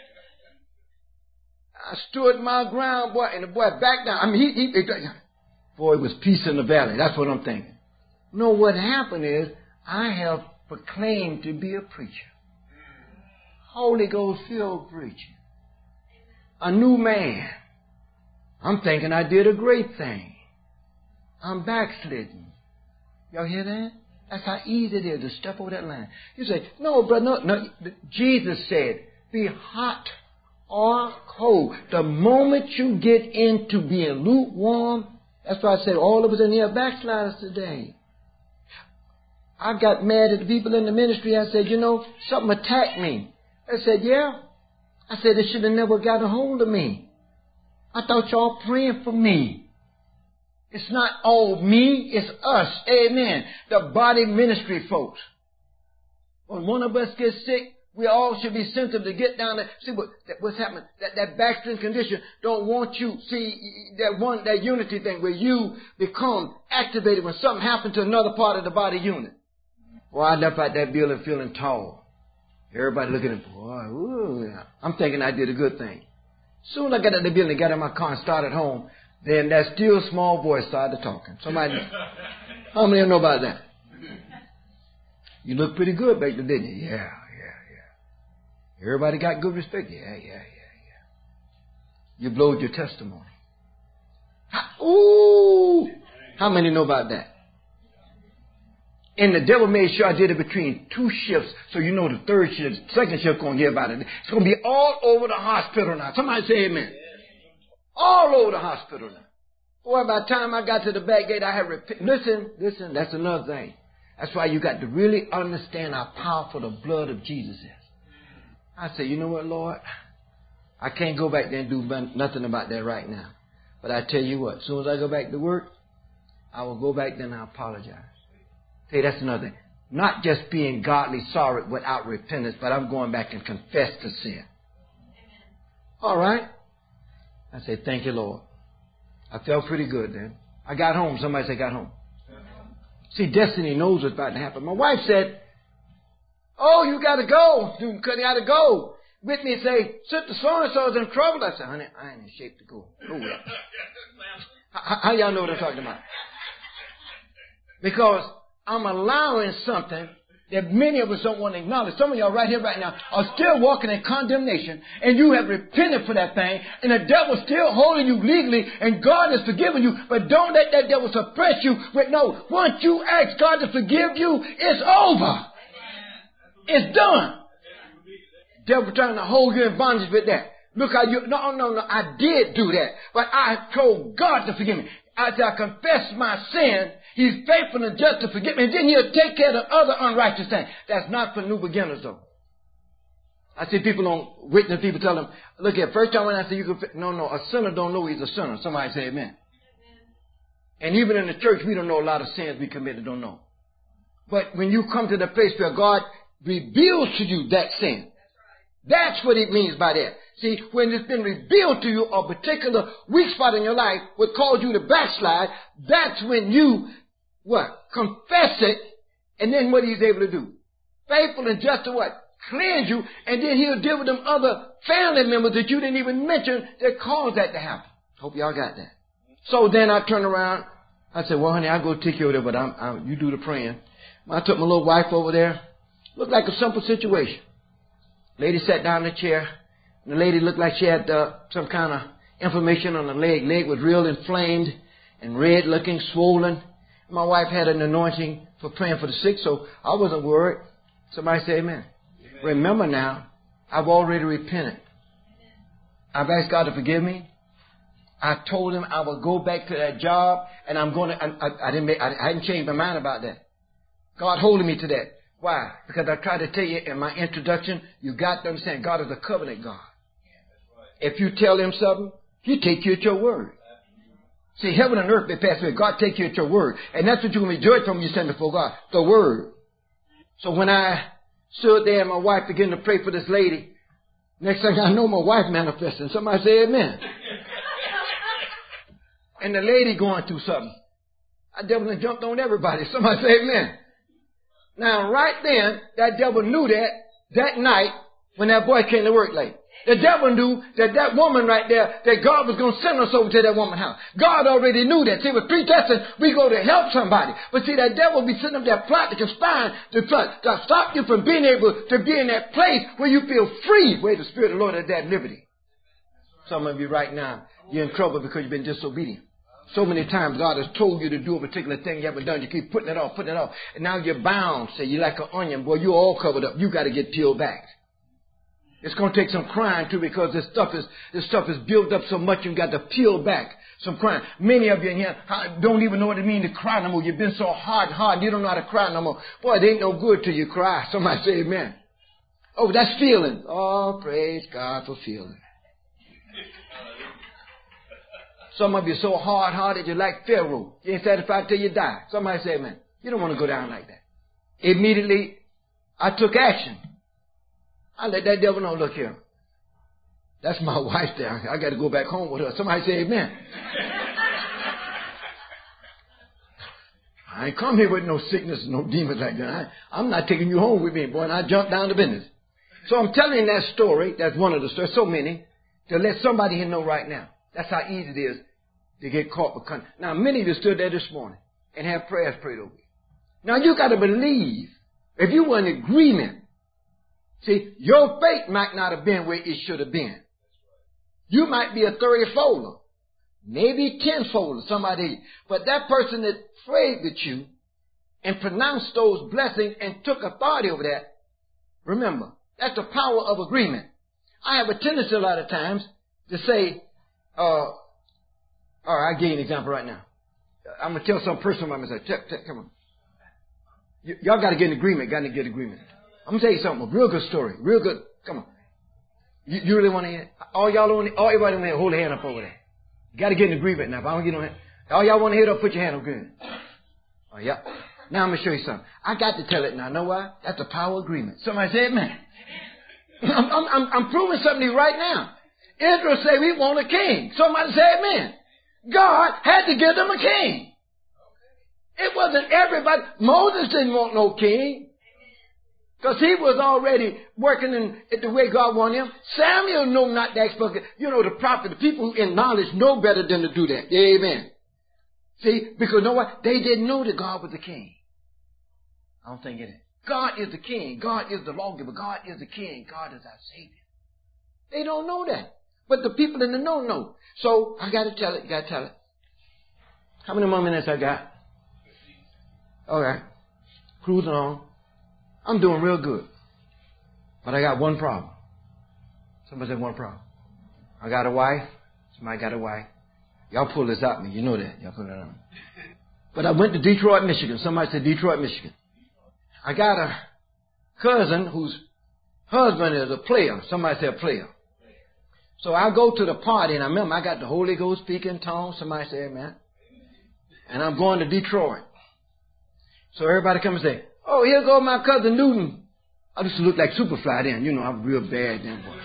I stood my ground, boy, and the boy backed down. I mean, he, he, he boy, it was peace in the valley. That's what I'm thinking. No, what happened is I have proclaimed to be a preacher. Holy Ghost filled preacher. A new man. I'm thinking I did a great thing. I'm backsliding. Y'all hear that? That's how easy it is to step over that line. You say, no, brother, no, no. Jesus said, be hot or cold. The moment you get into being lukewarm, that's why I said all of us in here are backsliders today. I got mad at the people in the ministry. I said, you know, something attacked me. I said, yeah. I said, they should have never got a hold of me. I thought y'all praying for me. It's not all me, it's us. Amen. The body ministry folks. When one of us gets sick, we all should be sensitive to get down there. See what, that, what's happening. That, that backsliding condition don't want you. See, that one, that unity thing where you become activated when something happens to another part of the body unit. Well, I left out that building feeling tall. Everybody looking at me, boy, ooh. I'm thinking I did a good thing. Soon I got out of the building, got in my car and started home. Then that still small voice started talking. Somebody, how many of you know about that? You look pretty good back there, didn't you? Yeah, yeah, yeah. Everybody got good respect? Yeah, yeah, yeah, yeah. You blowed your testimony. Ooh! How many know about that? And the devil made sure I did it between two shifts, so you know the third shift, second shift going to hear about it. It's going to be all over the hospital now. Somebody say amen. All over the hospital now. Boy, by the time I got to the back gate, I had repent. Listen, listen, that's another thing. That's why you got to really understand how powerful the blood of Jesus is. I say, you know what, Lord? I can't go back there and do nothing about that right now. But I tell you what, as soon as I go back to work, I will go back there and I'll apologize. Say, that's another thing. Not just being godly sorry without repentance, but I'm going back and confess the sin. All right. I say, thank you, Lord. I felt pretty good then. I got home. Somebody say, got home. See, destiny knows what's about to happen. My wife said, oh, you got to go. You got to go. With me and say, Sister so-and-so is in trouble. I said, honey, I ain't in shape to go. Nowhere. how, how y'all know what I'm talking about? Because I'm allowing something that many of us don't want to acknowledge. Some of y'all right here, right now, are still walking in condemnation, and you have repented for that thing, and the devil's still holding you legally, and God has forgiven you, but don't let that devil suppress you with no. Once you ask God to forgive you, it's over. It's done. Devil trying to hold you in bondage with that. Look how you, no, no, no, I did do that, but I told God to forgive me. As I confess my sin, He's faithful and just to forgive me. And then He'll take care of the other unrighteous things. That's not for new beginners, though. I see people on witness, people tell them, look here, first time when I say you can, no, no, a sinner don't know he's a sinner. Somebody say amen. And even in the church, we don't know a lot of sins we committed, don't know. But when you come to the place where God reveals to you that sin, that's what it means by that. See, when it's been revealed to you a particular weak spot in your life would cause you to backslide, that's when you, what? Confess it, and then what He's able to do? Faithful and just to what? Cleanse you, and then He'll deal with them other family members that you didn't even mention that caused that to happen. Hope y'all got that. So then I turn around, I said, well, honey, I'll go take care of it, but I'm, I'm, you do the praying. I took my little wife over there. Looked like a simple situation. Lady sat down in the chair. And the lady looked like she had uh, some kind of inflammation on her leg. Leg was real inflamed and red looking, swollen. My wife had an anointing for praying for the sick, so I wasn't worried. Somebody say amen. Amen. Remember now, I've already repented. I've asked God to forgive me. I told Him I would go back to that job, and I'm going to, I, I, I didn't make, I, I hadn't changed my mind about that. God holding me to that. Why? Because I tried to tell you in my introduction, you got to understand God is a covenant God. If you tell Him something, He take you at your word. See, heaven and earth, they pass away. God take you at your word. And that's what you're going to rejoice from when you stand before God. The word. So when I stood there and my wife began to pray for this lady, next thing I know, my wife manifested. Somebody say amen. And the lady going through something. That devil done jumped on everybody. Somebody say amen. Now, right then, that devil knew that that night when that boy came to work late. The devil knew that that woman right there, that God was going to send us over to that woman's house. God already knew that. See, with predestined, we go to help somebody. But see, that devil be sitting up there plotting, conspiring to plot, to stop you from being able to be in that place where you feel free, where the Spirit of the Lord is at liberty. Some of you right now, you're in trouble because you've been disobedient. So many times God has told you to do a particular thing you haven't done. You keep putting it off, putting it off. And now you're bound. Say, you're like an onion. Boy, you're all covered up. You got to get peeled back. It's going to take some crying too, because this stuff is this stuff is built up so much you got to peel back some crying. Many of you in here don't even know what it means to cry no more. You've been so hard and hard, you don't know how to cry no more. Boy, it ain't no good till you cry. Somebody say amen. Oh, that's feeling. Oh, praise God for feeling. Some of you are so hard-hearted you're like Pharaoh. You ain't satisfied till you die. Somebody say amen. You don't want to go down like that. Immediately, I took action. I let that devil know, look here. That's my wife there. I got to go back home with her. Somebody say amen. I ain't come here with no sickness, no demons like that. I, I'm not taking you home with me, boy. And I jumped down to business. So I'm telling that story. That's one of the stories. So many. To let somebody here know right now. That's how easy it is to get caught with con- Now, many of you stood there this morning and had prayers prayed over you. Now, you got to believe. If you were in agreement, see, your faith might not have been where it should have been. You might be a thirty-folder, maybe ten-folder, somebody. But that person that prayed with you and pronounced those blessings and took authority over that, remember, that's the power of agreement. I have a tendency a lot of times to say, uh, all right, I'll give you an example right now. I'm going to tell some person about myself. Tell, tell, come on. Y- y'all got to get an agreement. Got to get an agreement. I'm going to tell you something. A real good story. Real good. Come on. You, you really want to hear it? All y'all want to, all everybody want to hold their hand up over there. You got to get an agreement now. If I don't get no hand, all y'all want to hear it up, put your hand up good. Oh, yeah. Now I'm going to show you something. I got to tell it now. Know why? That's the power of agreement. Somebody say amen. I'm, I'm, I'm, I'm proving something to you right now. Israel say we want a king. Somebody say amen. God had to give them a king. It wasn't everybody. Moses didn't want no king, because he was already working in the way God wanted him. Samuel knew not to ask for, you know, the prophet, the people in knowledge know better than to do that. Amen. See, because you know what? They didn't know that God was the king. I don't think it is. God is the king. God is the lawgiver. God is the king. God is our Savior. They don't know that. But the people in the know know. So I got to tell it. You got to tell it. How many more minutes I got? All right. Cruising on. I'm doing real good. But I got one problem. Somebody said one problem. I got a wife. Somebody got a wife. Y'all pull this out me. You know that. Y'all put it on. But I went to Detroit, Michigan. Somebody said Detroit, Michigan. I got a cousin whose husband is a player. Somebody said a player. So I go to the party, and I remember I got the Holy Ghost speaking tongues. Somebody say amen. And I'm going to Detroit. So everybody come and say, oh, here go my cousin Newton. I used to look like Superfly then. You know, I'm real bad then, boy.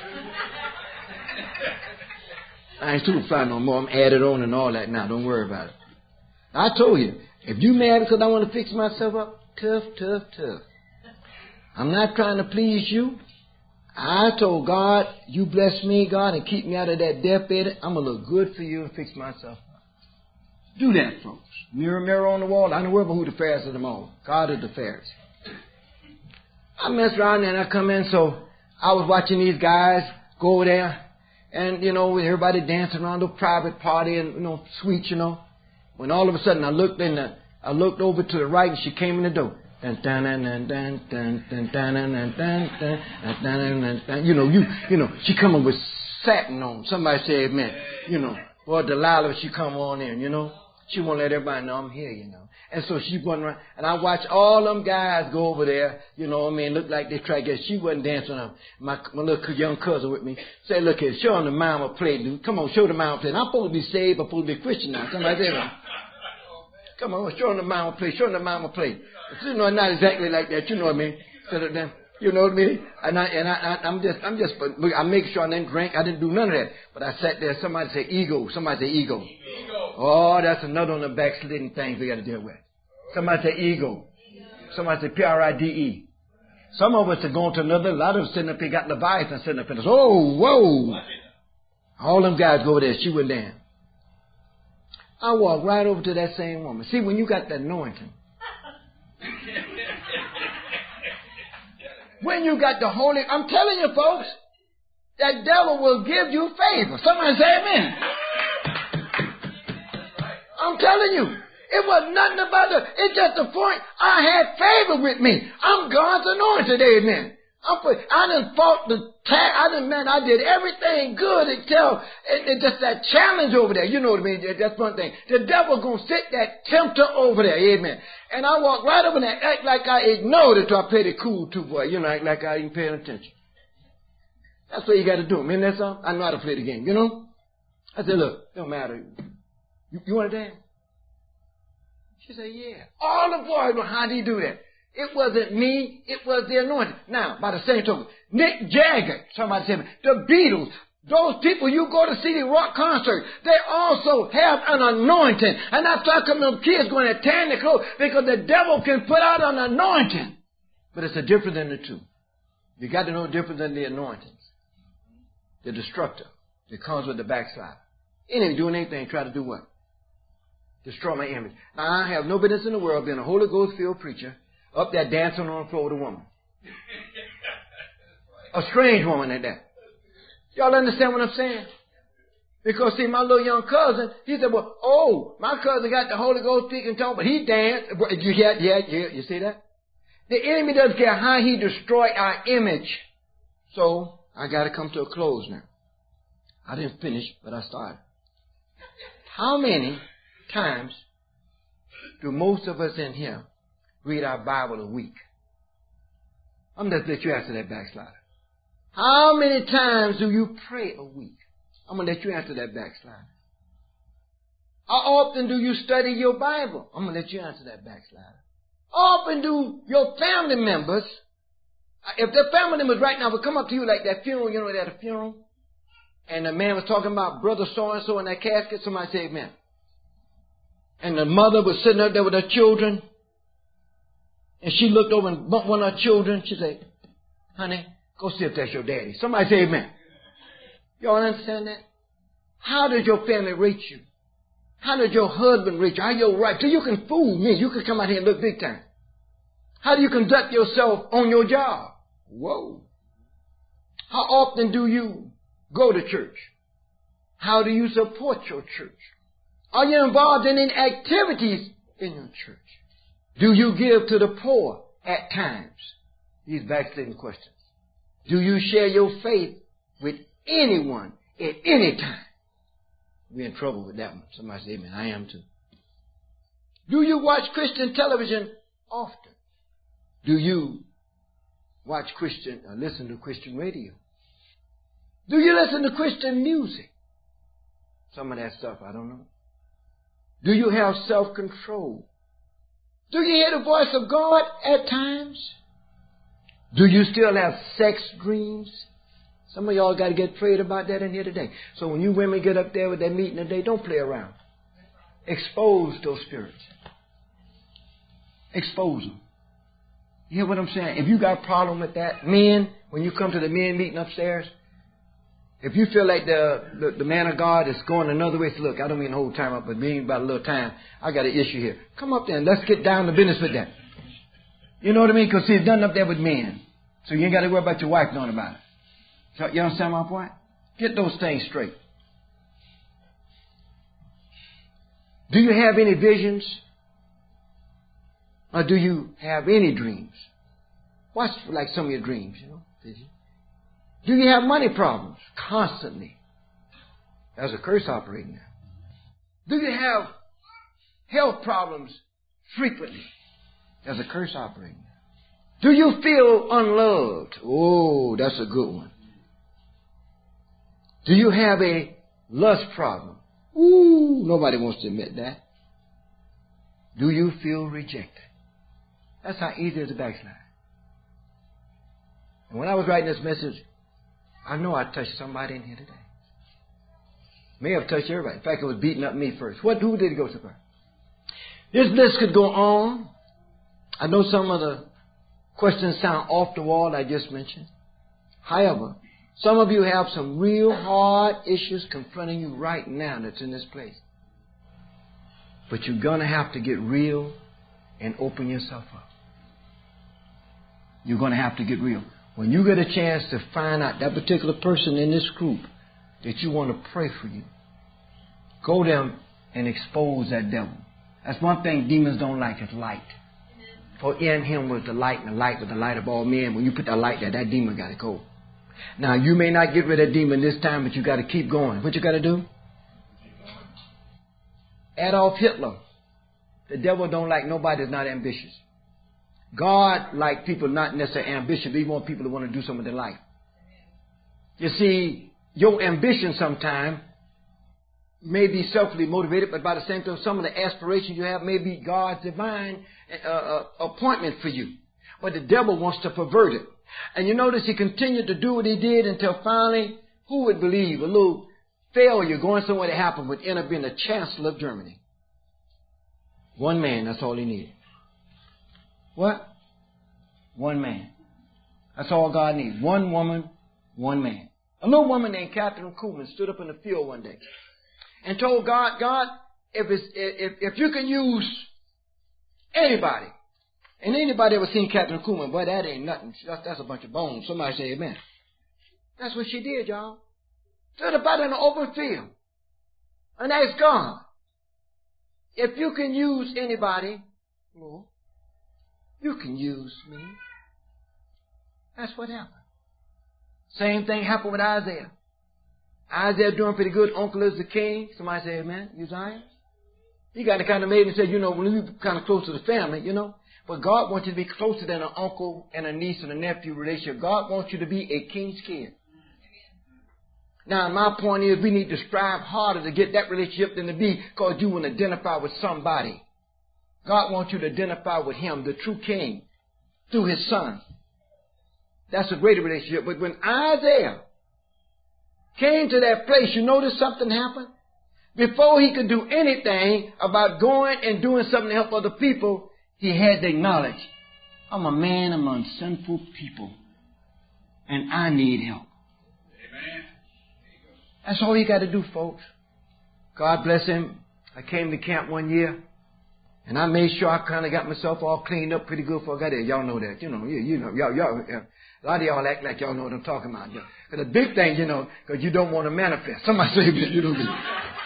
I ain't Superfly no more. I'm added on and all that now. Don't worry about it. I told you, if you mad because I want to fix myself up, tough, tough, tough. I'm not trying to please you. I told God, you bless me, God, and keep me out of that deathbed. I'm going to look good for you and fix myself up. Do that, folks. Mirror, mirror on the wall. I don't worry about who the fairest of them all. God is the fairest. I mess around and I come in, so I was watching these guys go over there, and, you know, everybody dancing around the private party and, you know, sweet, you know. When all of a sudden I looked in the, I looked over to the right and she came in the door. Dun, dun, dun, dun, dun, dun, dun, dun, dun, dun, dun, dun, dun, dun. You know, you, you know, she coming with satin on. Somebody say amen. You know, or Delilah, she come on in, you know. She won't let everybody know I'm here, you know. And so she went around, and I watched all them guys go over there, you know what I mean, look like they tried to get, she wasn't dancing on my, my little young cousin with me. Say, look here, show them the mama play, dude. Come on, show the mama play. And I'm supposed to be saved, I'm supposed to be Christian now. Somebody say, come on, show them the mama play, show them the mama play. You know, not exactly like that, you know what I mean. So that them, you know what I mean? And I, and I, I, I'm just, I'm just, I make sure I didn't drink, I didn't do none of that. But I sat there, somebody say ego, somebody say ego. Ego. Oh, that's another one of the backsliding things we got to deal with. Somebody say ego. Somebody say P R I D E. Some of us are going to another, a lot of us sitting up here got Leviathan sitting up in us. Oh, whoa. All them guys go over there, she went down. I walked right over to that same woman. See, when you got that anointing, when you got the Holy, I'm telling you folks, that devil will give you favor. Somebody say amen. I'm telling you, it was nothing about it. It's just the point I had favor with me. I'm God's anointed, amen. I'm put, I done fought the tag. I done, man, I did everything good until it, it just that challenge over there. You know what I mean? That's one thing. The devil gonna sit that tempter over there, amen. And I walk right over there, act like I ignored it till I played it cool too, boy. You know, act like I ain't paying attention. That's what you got to do. I mean, that's all. I know how to play the game, you know. I said, look, don't matter. You, you want to dance? She said, yeah. All the boys know how do you do that. It wasn't me. It was the anointing. Now, by the same token, Mick Jagger, somebody said, the Beatles, those people you go to see the rock concert, they also have an anointing. And that's how come them kids going to tear their clothes, because the devil can put out an anointing. But it's a difference in the two. You got to know the difference in the anointings. The destructor that comes with the backside. Anyway, doing anything, try to do what? Destroy my image. Now, I have no business in the world being a Holy Ghost filled preacher up there dancing on the floor with a woman. A strange woman at that. Y'all understand what I'm saying? Because, see, my little young cousin, he said, well, oh, my cousin got the Holy Ghost speaking tongue, but he danced. You, yeah, yeah, yeah, you see that? The enemy doesn't care how he destroyed our image. So, I got to come to a close now. I didn't finish, but I started. How many times do most of us in here read our Bible a week? I'm going to let you answer that, backslider. How many times do you pray a week? I'm going to let you answer that, backslider. How often do you study your Bible? I'm going to let you answer that, backslider. How often do your family members, if their family members right now would come up to you like that funeral, you know, at a funeral, and the man was talking about brother so-and-so in that casket, somebody say amen. And the mother was sitting up there with her children, and she looked over and bumped one of her children. She said, honey, go see if that's your daddy. Somebody say amen. Y'all understand that? How did your family rate you? How did your husband rate you? How your wife? So you can fool me. You can come out here and look big time. How do you conduct yourself on your job? Whoa. How often do you go to church? How do you support your church? Are you involved in any activities in your church? Do you give to the poor at times? These backsliding questions. Do you share your faith with anyone at any time? We're in trouble with that one. Somebody say amen. I am too. Do you watch Christian television often? Do you watch Christian or listen to Christian radio? Do you listen to Christian music? Some of that stuff, I don't know. Do you have self-control? Do you hear the voice of God at times? Do you still have sex dreams? Some of y'all got to get prayed about that in here today. So when you women get up there with that meeting today, don't play around. Expose those spirits. Expose them. You hear what I'm saying? If you got a problem with that, men, when you come to the men meeting upstairs, if you feel like the, the, the man of God is going another way, say, look, I don't mean the whole time up, but being about a little time, I got an issue here. Come up there and let's get down to business with that. You know what I mean? Because see, it's done up there with men. So you ain't got to worry about your wife knowing about it. So you understand my point? Get those things straight. Do you have any visions? Or do you have any dreams? Watch like some of your dreams, you know. Do you have money problems constantly? There's a curse operating now. Do you have health problems frequently. There's a curse operating. Do you feel unloved? Oh, that's a good one. Do you have a lust problem? Ooh, nobody wants to admit that. Do you feel rejected? That's how easy it is to backslide. And when I was writing this message, I know I touched somebody in here today. May have touched everybody. In fact, it was beating up me first. What? Who did it go to first? This list could go on. I know some of the questions sound off the wall, I just mentioned. However, some of you have some real hard issues confronting you right now that's in this place. But you're going to have to get real and open yourself up. You're going to have to get real. When you get a chance to find out that particular person in this group that you want to pray for you, go there and expose that devil. That's one thing demons don't like is light. For in him was the light, and the light was the light of all men. When you put that light there, that demon got to go. Now, you may not get rid of that demon this time, but you got to keep going. What you got to do? Adolf Hitler. The devil don't like nobody that's not ambitious. God like people not necessarily ambitious, but he wants people to want to do something with their life. You see, your ambition sometimes may be selfishly motivated, but by the same time, some of the aspirations you have may be God's divine uh, uh, appointment for you. But the devil wants to pervert it. And you notice he continued to do what he did until finally, who would believe a little failure going somewhere to happen would end up being the Chancellor of Germany. One man, that's all he needed. What? One man. That's all God needs. One woman, one man. A little woman named Catherine Kuhlman stood up in the field one day and told God, God, if it's, if, if you can use anybody, and anybody ever seen Catherine Kuhlman, boy, that ain't nothing. That's, that's a bunch of bones. Somebody say amen. That's what she did, y'all. Stood up out in the open field and asked God, if you can use anybody, Lord, you can use me. That's what happened. Same thing happened with Isaiah. Isaiah doing pretty good. Uncle is the king. Somebody say amen. Uzziah. He got the kind of made and said, you know, when you kind of close to the family, you know. But God wants you to be closer than an uncle and a niece and a nephew relationship. God wants you to be a king's kid. Now, my point is we need to strive harder to get that relationship than to be because you want to identify with somebody. God wants you to identify with him, the true king, through his son. That's a greater relationship. But when Isaiah came to that place, you notice something happened? Before he could do anything about going and doing something to help other people, he had to acknowledge, I'm a man among sinful people, and I need help. Amen. That's all you got to do, folks. God bless him. I came to camp one year, and I made sure I kind of got myself all cleaned up pretty good before I got there. Y'all know that. You know, you, you know, y'all, y'all, a lot of y'all act like y'all know what I'm talking about. Because the big thing, you know, because you don't want to manifest. Somebody say, you don't be,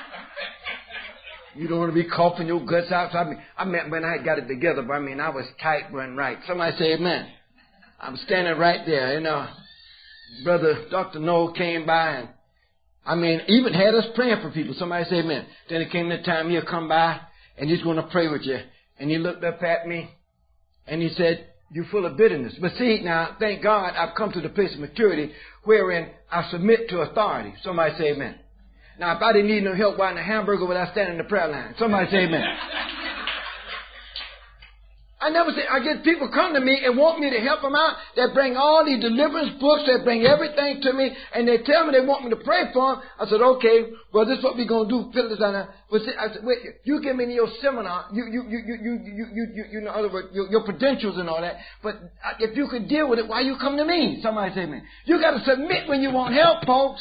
you don't want to be coughing your guts out. So I mean, I mean, when I got it together, but I mean, I was tight and right. Somebody say amen. I'm standing right there, you know. Brother Doctor Noel came by and, I mean, even had us praying for people. Somebody say amen. Then it came the time he'll come by and he's going to pray with you. And he looked up at me and he said, you're full of bitterness. But see, now, thank God I've come to the place of maturity wherein I submit to authority. Somebody say amen. Now, if I didn't need no help buying a hamburger, would I stand in the prayer line? Somebody say amen. I never say, I get people come to me and want me to help them out. They bring all these deliverance books. They bring everything to me. And they tell me they want me to pray for them. I said, okay, well, this is what we're going to do. Fill this out now. But see, I said, wait, you give me your seminar, you, you, you, you, you, you, you, you, you in other words, your, your credentials and all that. But if you could deal with it, why you come to me? Somebody say amen. You got to submit when you want help, folks.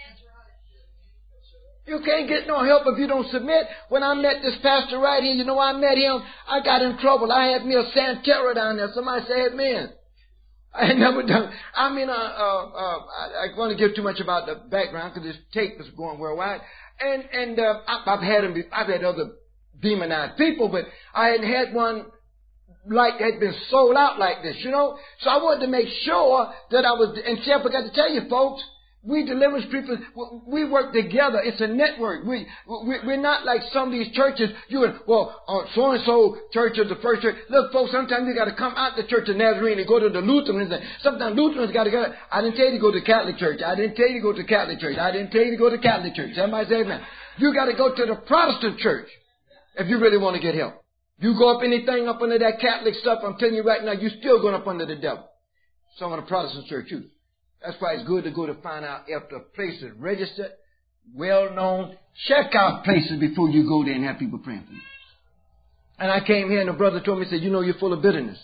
You can't get no help if you don't submit. When I met this pastor right here, you know, I met him. I got in trouble. I had me a Santera down there. Somebody say amen. I had never done. I mean, uh, uh, uh, I, I want to give too much about the background because this tape is going worldwide. And and uh, I, I've had them. I've had other demonized people, but I hadn't had one like had been sold out like this, you know. So I wanted to make sure that I was. And see, I forgot to tell you, folks. We deliverance people, we work together. It's a network. We, we, we're not like some of these churches. You and, well, uh, so-and-so church is the first church. Look, folks, sometimes you got to come out the Church of Nazarene and go to the Lutherans. And sometimes Lutherans got to go. I didn't tell you to go to Catholic church. I didn't tell you to go to Catholic church. I didn't tell you to go to Catholic church. Somebody say amen. You got to go to the Protestant church if you really want to get help. You go up anything up under that Catholic stuff, I'm telling you right now, you're still going up under the devil. Some of the Protestant church too. That's why it's good to go to find out if the place is registered, well-known. Check out places before you go there and have people praying for you. And I came here and the brother told me, he said, you know, you're full of bitterness.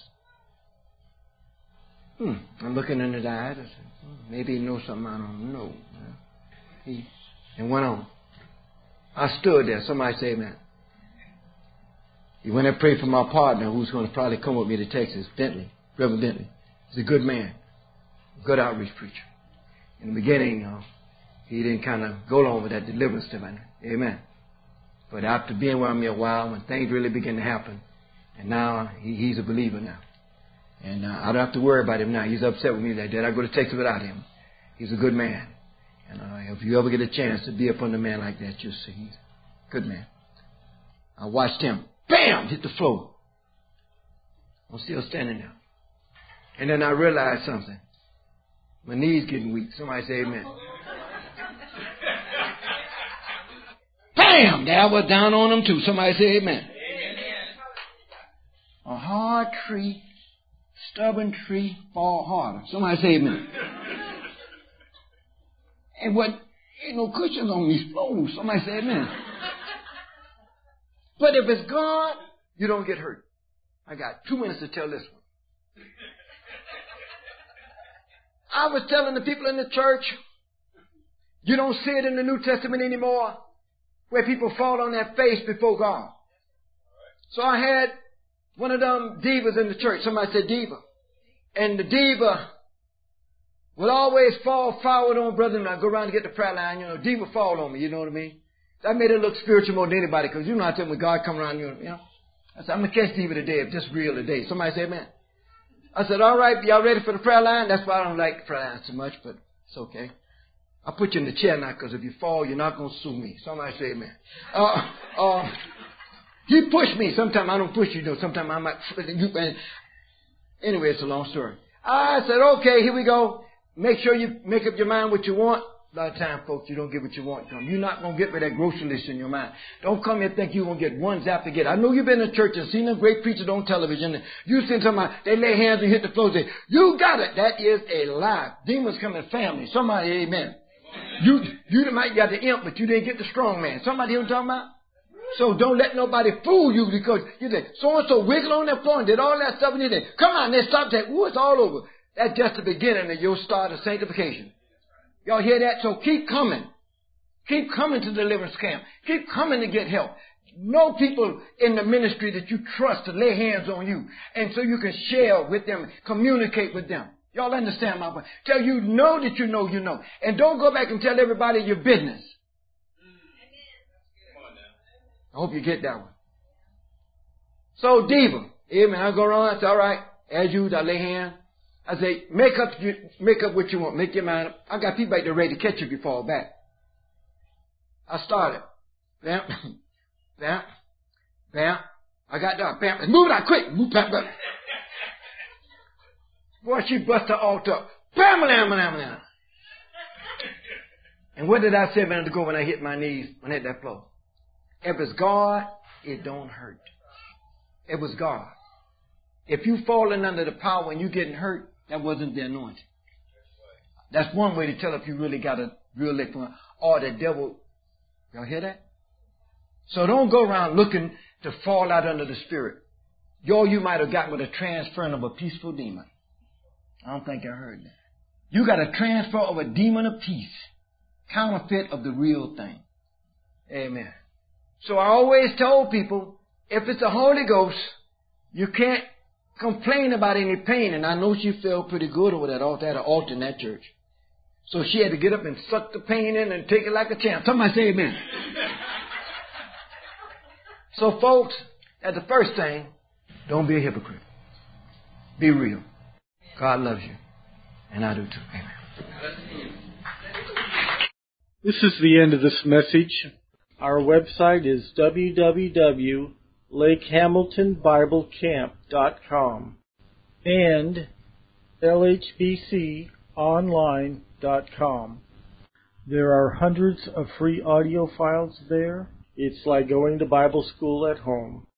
Hmm. I'm looking in his eyes. I said, hmm, maybe he knows something I don't know. He, and went on. I stood there. Somebody say amen. He went and prayed for my partner who's going to probably come with me to Texas, Bentley, Reverend Bentley. He's a good man. Good outreach preacher. In the beginning, you know, he didn't kind of go along with that deliverance stuff. Amen. But after being with me a while, when things really began to happen, and now he, he's a believer now. And uh, I don't have to worry about him now. He's upset with me that did I go to Texas without him. He's a good man. And uh, if you ever get a chance to be up on a man like that, you'll see he's a good man. I watched him, bam, hit the floor. I'm still standing there. And then I realized something. My knees getting weak. Somebody say amen. Bam! There I was down on them too. Somebody say amen. A hard tree, stubborn tree, fall harder. Somebody say amen. And what, ain't no cushions on these floors. Somebody say amen. But if it's God, you don't get hurt. I got two minutes to tell this one. I was telling the people in the church, you don't see it in the New Testament anymore, where people fall on their face before God. So I had one of them divas in the church. Somebody said diva. And the diva would always fall forward on brother and I go around and get the prayer line. You know, diva fall on me. You know what I mean? That made it look spiritual more than anybody because you know I tell when God come around, you know. I said, I'm going to catch diva today if this is real today. Somebody say amen. I said, all right, y'all ready for the prayer line? That's why I don't like the prayer line so much, but it's okay. I'll put you in the chair now because if you fall, you're not going to sue me. Somebody say amen. Uh, uh, he pushed me. Sometimes I don't push you, though. Sometimes I might. You, and anyway, it's a long story. I said, okay, here we go. Make sure you make up your mind what you want. A lot of times, folks, you don't get what you want. You're not going to get with that grocery list in your mind. Don't come here and think you're going to get one zap to get. I know you've been in church and seen them great preachers on television. You seen somebody, they lay hands and hit the floor and say, you got it. That is a lie. Demons come in family. Somebody, amen. You you might got the imp, but you didn't get the strong man. Somebody hear what I'm talking about? So don't let nobody fool you because you say, so-and-so wiggle on that floor and did all that stuff and you did. Come on, then stop that. Ooh, it's all over. That's just the beginning of your start of sanctification. Y'all hear that? So keep coming. Keep coming to the deliverance camp. Keep coming to get help. Know people in the ministry that you trust to lay hands on you. And so you can share with them, communicate with them. Y'all understand my point? Tell you know that you know you know. And don't go back and tell everybody your business. I hope you get that one. So diva. Amen. I go around. I say, all right. As you, I lay hands. I say, make up, make up what you want. Make your mind up. I got people back there ready to catch you if you fall back. I started. Bam, bam, bam. I got down. Bam. Move it out quick. Move back, back. Boy, she bust the altar up. Bam, bam, bam, bam. And what did I say a minute ago when I hit my knees, when I hit that floor? If it's God, it don't hurt. It was God. If you falling under the power and you getting hurt, that wasn't the anointing. That's one way to tell if you really got a real lick from or the devil. Y'all hear that? So don't go around looking to fall out under the spirit. Yo, you might have gotten with a transferring of a peaceful demon. I don't think I heard that. You got a transfer of a demon of peace. Counterfeit of the real thing. Amen. So I always told people, if it's the Holy Ghost, you can't complain about any pain. And I know she felt pretty good over that altar, at an altar in that church. So she had to get up and suck the pain in and take it like a champ. Somebody say amen. So folks, that's the first thing, don't be a hypocrite. Be real. God loves you. And I do too. Amen. This is the end of this message. Our website is w w w dot lake hamilton bible camp dot com and l h b c online dot com. There are hundreds of free audio files there. It's like going to Bible school at home.